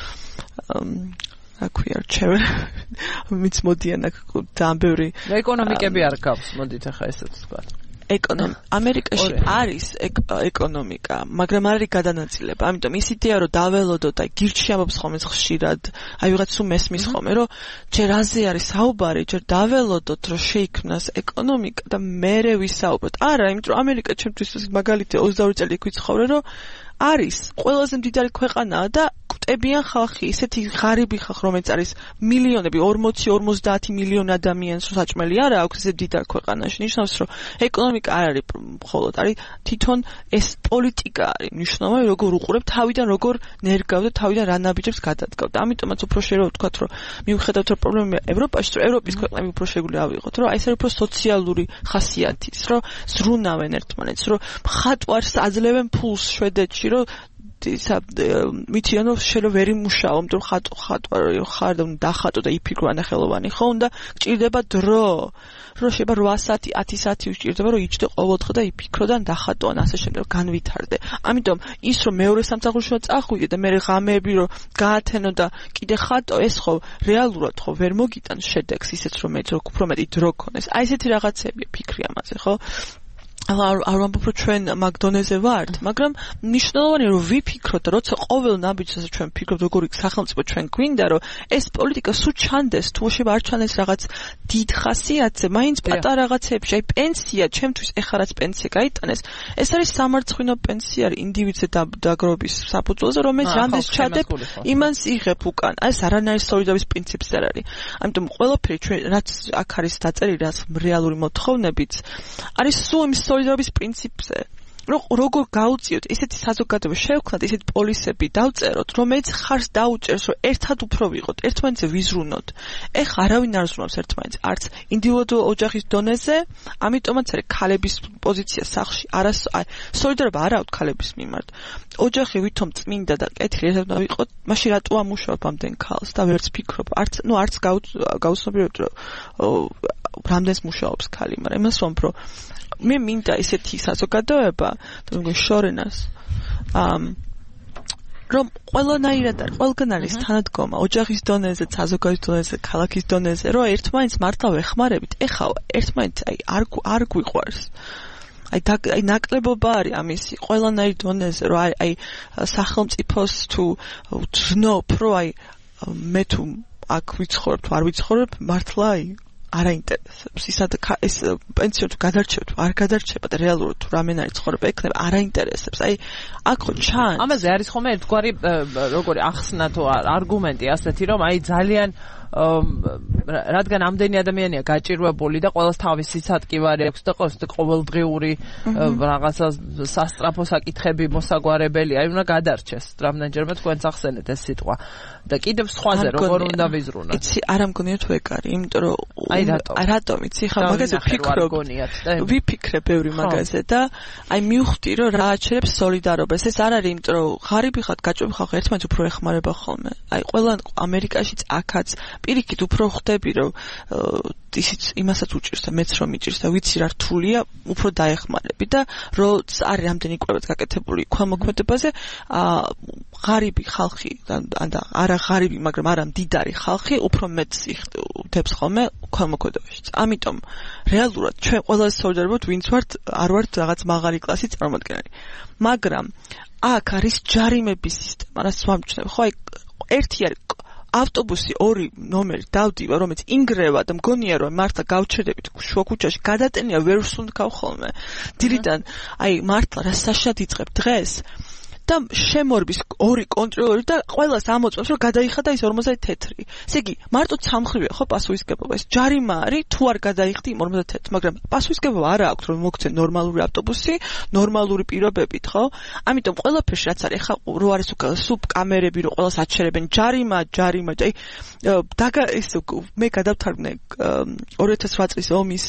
აქვია რჩევა მიც მოდიან აქ ძალიან ბევრი ეკონომიკები არ გავს, მოდით ახლა ესეც ვთქვა. ეკონომი ამერიკაში არის ეკონომიკა, მაგრამ არ არის გადანაწილება. ამიტომ ის იდეა რომ დაველოდოთ, აი გირჩი ამბობს ხოლმე ხშირად, აი ვიღაც თუ მესმის ხოლმე, რომ ჯერ აზე არის საუბარი, ჯერ დაველოდოთ, რომ შეიქმნას ეკონომიკა და მერე ვისაუბროთ. არა, იმიტომ რომ ამერიკა ჩემთვის მაგალითი ოცდაორი წელი იქ ვიცხოვრე, რომ არის ყველაზე მდიდარი ქვეყანაა და კვტებიან ხალხი, ისეთი ღარიბი ხალხი, რომელიც არის მილიონები, ორმოცი ორმოცდაათი მილიონი ადამიანს საჭმელი არა აქვს ესე მდიდარ ქვეყანაში. ნიშნავს, რომ ეკონომიკა არ არის მხოლოდ, არის თვითონ ეს პოლიტიკა არის მნიშვნელოვანი, როგორ უყურებ თავიდან, როგორ ნერგავ და თავიდან რა ნაბიჯებს გადადგავ. და ამიტომაც უფრო შეიძლება ვთქვათ, რომ მიუხედავად რომ პრობლემაა ევროპაში, რომ ევროპის ქვეყნები უფრო შეგვიძლია ავიღოთ, რომ აი ეს არის უფრო სოციალური ხასიათის, რომ ზრუნავენ ერთმანეთს, რომ მხატვარს აძლევენ ფულს შვედეთში, რომ ისა მითიან რომ შეიძლება ვერ იმუშაო, იმიტომ ხატო ხატვარი ხარ და დახატო და იფიქრო ანახელოვანი ხო, უნდა გჭირდება დრო, რომ შეიძლება რვა საათი ათი საათი უჭირდება, რომ იჭდე ყოველდღე და იფიქრო და დახატო ან ასე შემდეგ განვითარდე. ამიტომ ის რომ მეორე სამსახურში წახვიდე და მე ღამეები რომ გაათენო და კიდე ხატო, ეს ხო რეალურად ხო ვერ მოგიტანს შედეგს ისეც რომ მეც რო უფრო მეტი დრო ქონეს. აი ესეთი რაღაცები ფიქრი ამაზე, ხო? არ ვამბობ რომ ჩვენ მაგდონეზე ვართ, მაგრამ მნიშვნელოვანია რომ ვიფიქროთ, როცა ყოველ ნაბიჯზე ჩვენ ვფიქრობთ, როგორი სახელმწიფო ჩვენ გვინდა, რომ ეს პოლიტიკა სულ ჩანდეს, თუ შეიძლება არ ჩანდეს რაღაც დიდ ხასიათზე, მაინც პატარა რაღაცებში, აი პენსია, ჩემთვის ეხლა რაც პენსია გაიტანეს, ეს არის სამარცხვინო პენსია, ინდივიდზე დაგროვის საფუძველზე, რომელიც რამდენს ჩადებ, იმას იღებ უკან. ეს არანაირი სოლიდარობის პრინციპს არ არის. ამიტომ ყველაფერი ჩვენ რაც აქ არის დაწერილი, რაც რეალური მოთხოვნებიც არის სულ იმის სოლიდარობის პრინციპზე, რომ როგორ გაუწიოთ ესეთი საზოგადოება შევქმნათ, ესეთი პოლისები დავწეროთ, რომელიც ხარს დაუჭერს, რომ ერთად უფრო ვიყოთ, ერთმანეთზე ვიზრუნოთ. ეხლა არავინ არ ზრუნავს ერთმანეთს, არც ინდივიდუალურ ოჯახის დონეზე, ამიტომაც არის ქალების პოზიცია სახლში, არა სოლიდარობა არა აქვს ქალების მიმართ. ოჯახი ვითომ წმინდა და კეთილი ერთად უნდა ვიყოთ, მაშინ რატო ამუშავებ ამდენ ქალს და ვერც ფიქრობ, არც ნუ არც გაუცნობიერებთ, რომ რამდენს მუშაობს ქალი, მაგრამ იმას ვამბობ, რომ მე მინდა ესეთი საზოგადოება, თუნდაც შორენას, ამ რომ ყველანაირად არის, ყველგან არის თანადგომა, ოჯახის დონეზე, საზოგადოების დონეზე, ქალაქის დონეზე, რომ ერთმანეთს მართლა ვეხმარებით. ეხლა ერთმანეთს აი არ არ გვიყვარს. აი აი ნაკლებობა არის ამისი ყველანაირ დონეზე, რომ აი აი სახელმწიფოს თუ ვძნობ, რომ აი მე თუ აქ ვიცხოვრებ, თუ არ ვიცხოვრებ, მართლა აი არაინტერესებს ისად ეს პენსიო თუ გადარჩევ თუ არ გადარჩება და რეალურად თუ რამენარი ცხოვრება ექნება არაინტერესებს აი აქ ხო ჩანს ამაზე არის ხოლმე ერთგვარი როგორი ახსნა თუ არგუმენტი ასეთი რომ აი ძალიან რადგან ამდენი ადამიანია გაჭირვებული და ყველას თავისი სათკივარი აქვს და ყოველთვის ყოველდღიური რაღაცა სასწრაფო საკითხები მოსაგვარებელი აი უნდა გადარჩეს რამდენჯერმე თქვენს ახსენეთ ეს სიტყვა და კიდევ სხვაზე როგორ უნდა ვიზრუნოთ იცი არ ამგონია თუ ეგ არის იმიტომ რომ აი რატომ რატომ იცი ხა მაგაზე ვფიქრობ ვიფიქრე ბევრი მაგაზე და აი მივხვდი რომ რა აჩერებს სოლიდარობას ეს არ არის იმიტომ რომ ღარიბი ხარ გაჭირვებული ხარ ერთმანეთს უფრო ეხმარება ხოლმე აი ყველა ამერიკაშიც აქაც პირიქით უფრო ხვდები რომ ისიც იმასაც უჭირს და მეც რომ მიჭირს და ვიცი რა რთულია უფრო დაეხმარები და როც არის რამდენი კვლევაც გაკეთებული ქვემოქმედებაზე ღარიბი ხალხი და არა ღარიბი მაგრამ არა მდიდარი ხალხი უფრო მეც იხდებს ხოლმე ქვემოქმედებაში ამიტომ რეალურად ჩვენ ყველა სოლიდარობთ ვინც ვართ არ ვართ რაღაც მაღალი კლასის წარმომადგენელი მაგრამ აქ არის ჯარიმების სისტემა რაც ვამჩნევ ხო აი ერთი არის ავტობუსი ორი ნომერი დავდივა რომელიც ინგრევა და მგონია რომ მართლა გავჩერდებით შუა ქუჩაში გადატენია ვერ ვსუნთქავ ხოლმე დილიდან აი მართლა რა საშად იწყებ დღეს და შემორბის ორი კონტროლერი და ყველას ამოწმებს რომ გადაიხადა ის ორმოცდაათი თეთრი. ესე იგი, მარტო ცამხრივია ხო პასუხისგებლობა. ეს ჯარიმა არის თუ არ გადაიხდი ორმოცდაათი თეთრი, მაგრამ პასუხისგებლობა არა აქვს რომ მოგცე ნორმალური ავტობუსი, ნორმალური პირობებით, ხო? ამიტომ ყველაფერში რაც არის, ხა რო არის სუპ კამერები, რო ყველას აჩერებენ, ჯარიმა, ჯარიმა, აი დაგა ის მე გადავთარგმნე ორი ათას ოთხ წლის ომის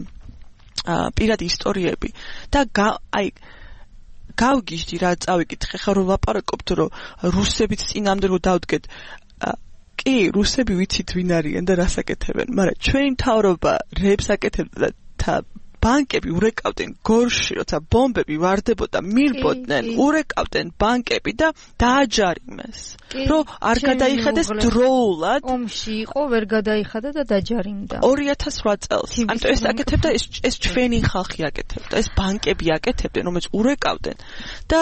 პირადი ისტორიები და აი გავგიჟდი რა წავიკითხე ხა რომ ლაპარაკობთ რომ რუსებიც წინამდე რომ დავდგეთ კი რუსები ვიცით ვინ არიან და რას აკეთებენ მაგრამ ჩვენი მთავრობა რებს აკეთებდა და ბანკები ურეკავდნენ გორში როცა ბომბები ვარდებოდა მირბოდნენ ურეკავდნენ ბანკები და დააჯარიმეს რომ არ გადაიხადეს დროულად ომში იყო ვერ გადაიხადა და დაჯარიმდა ორი ათას ოთხ წელს ამიტომ ეს აკეთებდა ეს ეს ჩვენი ხალხი აკეთებდა ეს ბანკები აკეთებდნენ რომელიც ურეკავდნენ და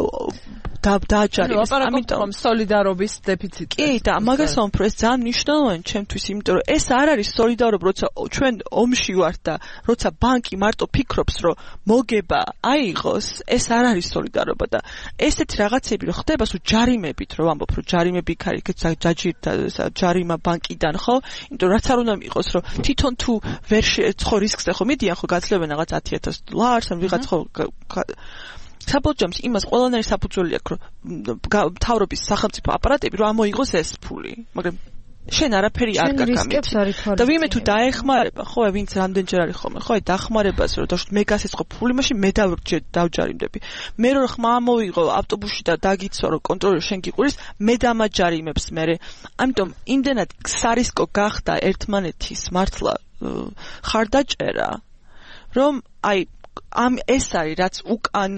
დააჯარიმეს ამიტომ სოლიდარობის დეფიციტი კი და მაგას ვამბობ ეს ძალიან მნიშვნელოვანია ჩემთვის იმიტომ რომ ეს არ არის სოლიდარობა როცა ჩვენ ომში ვართ და როცა ბანკი მარტო ფიქრობს რომ მოგება აიღოს ეს არ არის სოლიდარობა და ესეთი რაღაცები რო ხდება სულ ჯარიმებით რო ვამბობ რომ ჯარიმები იქ არის ჯაჯირდა ჯარიმა ბანკიდან ხო იმიტომ რაც არ უნდა იყოს რომ თვითონ თუ ვერ ხო რისკზე ხო მიდიან ხო გაძლევენ რაღაც ათი ათას დოლარს ან ვიღაც ხო საბოლოოდ იმას ყველანაირი საფუძველი აქვს რომ მთავრობის სახელმწიფო აპარატები რომ ამოიღოს ეს ფული მაგრამ შენ არაფერი არ გაკამით და ვიმე თუ დაეხმარება ხო ვინც რამდენჯერ არის ხოლმე ხო აი დახმარებას რომ დაშვით მე გასესხო ფული მაშინ მე დავჯარიმდები მე რო ხმა ამოიღო ავტობუსში და დაგიცო რომ კონტროლერი შენ გიყურის მე დამაჯარიმებს მე ამიტომ იმდენად სარისკო გახდა ერთმანეთის მართლა ხარდაჭერა რომ აი ამ ეს არის რაც უკან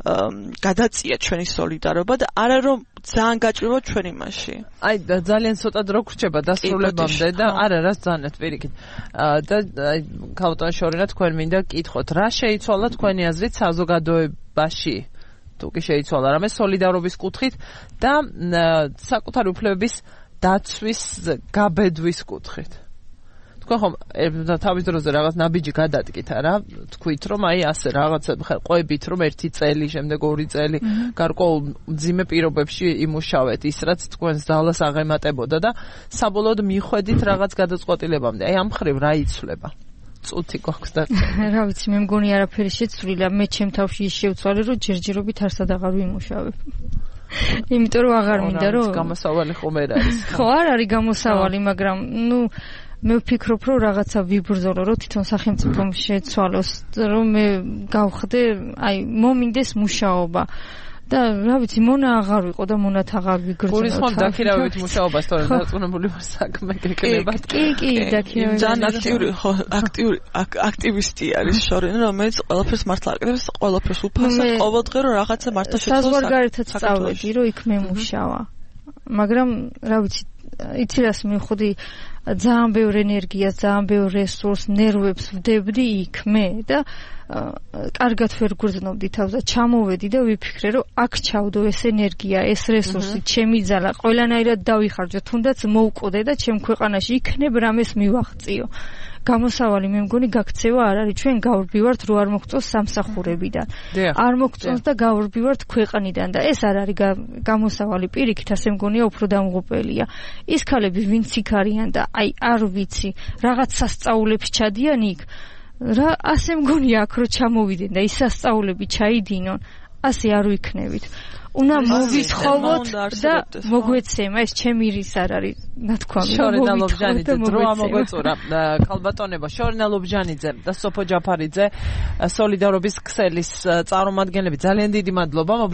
გადაწია ჩვენი სოლიდარობა და არა რომ ძალიან გაჭირვა ჩვენ იმაში. აი ძალიან ცოტა დრო გრჩება დასრულებამდე და არა რას ძალიანეთ პირიქით. და აი ქალბატონ შორინა თქვენ მინდა გკითხოთ რა შეიცვალა თქვენი აზრით საზოგადოებაში? თუ კი შეიცვალა რამე სოლიდარობის კუთხით და საკუთარი უფლებების დაცვის გაბედვის კუთხით. თქვენ ხომ თავის დროზე რაღაც ნაბიჯი გადადგით არა თქვით რომ აი ასე რაღაცა ყვებით რომ ერთი წელი შემდეგ ორი წელი გარკვეულ მძიმე პირობებში იმუშავეთ ის რაც თქვენს ძალას აღემატებოდა და საბოლოოდ მიხვედით რაღაც გადაწყვეტილებამდე აი ამ ხრივ რა იცვლება წუთი გვაქვს და რა ვიცი მე მგონი არაფერი შეცვლილა მე ჩემ თავში ის შევცვალე რომ ჯერჯერობით არსად აღარ ვიმუშავებ იმიტომ რომ აღარ მინდა რომ გამოსავალი ხომ არ არის ხო არ არის გამოსავალი მაგრამ ნუ მე ვფიქრობ რომ რაღაცა ვიბრძოლო რომ თვითონ სახელმწიფომ შეცვალოს რომ მე გავხდე აი მომინდეს მუშაობა და რა ვიცი მონა აღარ ვიყო და მონათ აღარ ვიგრძნო გულისხმობ დაქირავებით მუშაობას თორემ დარწმუნებული ვარ საქმე გეკლებათ კი კი დაქირავებით ძალიან აქტიური აქტიური აქტივისტი არის შორინა რომელიც ყველაფერს მართლა აკეთებს ყველაფერს უფასოდ ყოველდღე რომ რაღაცა მართლა შეცვალოს საზღვარგარეთაც წავედი რომ იქ მე მუშავა მაგრამ რა ვიცი იცი რას მივხვდი ძალიან ბევრ ენერგიას, ძალიან ბევრ რესურსს, ნერვებს ვდებდი იქ მე და კარგად ვერ გრძნობდი თავს და ჩამოვედი და ვიფიქრე რომ აქ ჩავდო ეს ენერგია, ეს რესურსი, ჩემი ძალა, ყველანაირად დავიხარჯო, თუნდაც მოვკოდე და ჩემ ქვეყანაში იქნებ რამეს მივაღწიო. გამოსავალი მე მგონი გაქცევა არ არის, ჩვენ გავრბივართ რო არ მოგწონს სამსახურებიდან. არ მოგწონს და გავრბივართ ქვეყნიდან და ეს არ არის გამოსავალი, პირიქით ასე მგონია უფრო დამღუპელია. ის ქალები ვინც იქ არიან და აი არ ვიცი, რაღაც სასწაულებს ჩადიან იქ. რა ასე მგონია აქ რო ჩამოვიდნენ და ის სასწაულები ჩაიდინონ, ასე არ ვიქნებით. უნდა მოვისხოვოთ და მოგვეცემა, ეს ჩემი რის არ არის ნათქვამი. შორენა ლობჟანიძე დრო ამოგვეწურა. ქალბატონებო, შორენა ლობჟანიძე და სოფო ჯაფარიძე, სოლიდარობის ქსელის წარმომადგენლები, ძალიან დიდი მადლობა.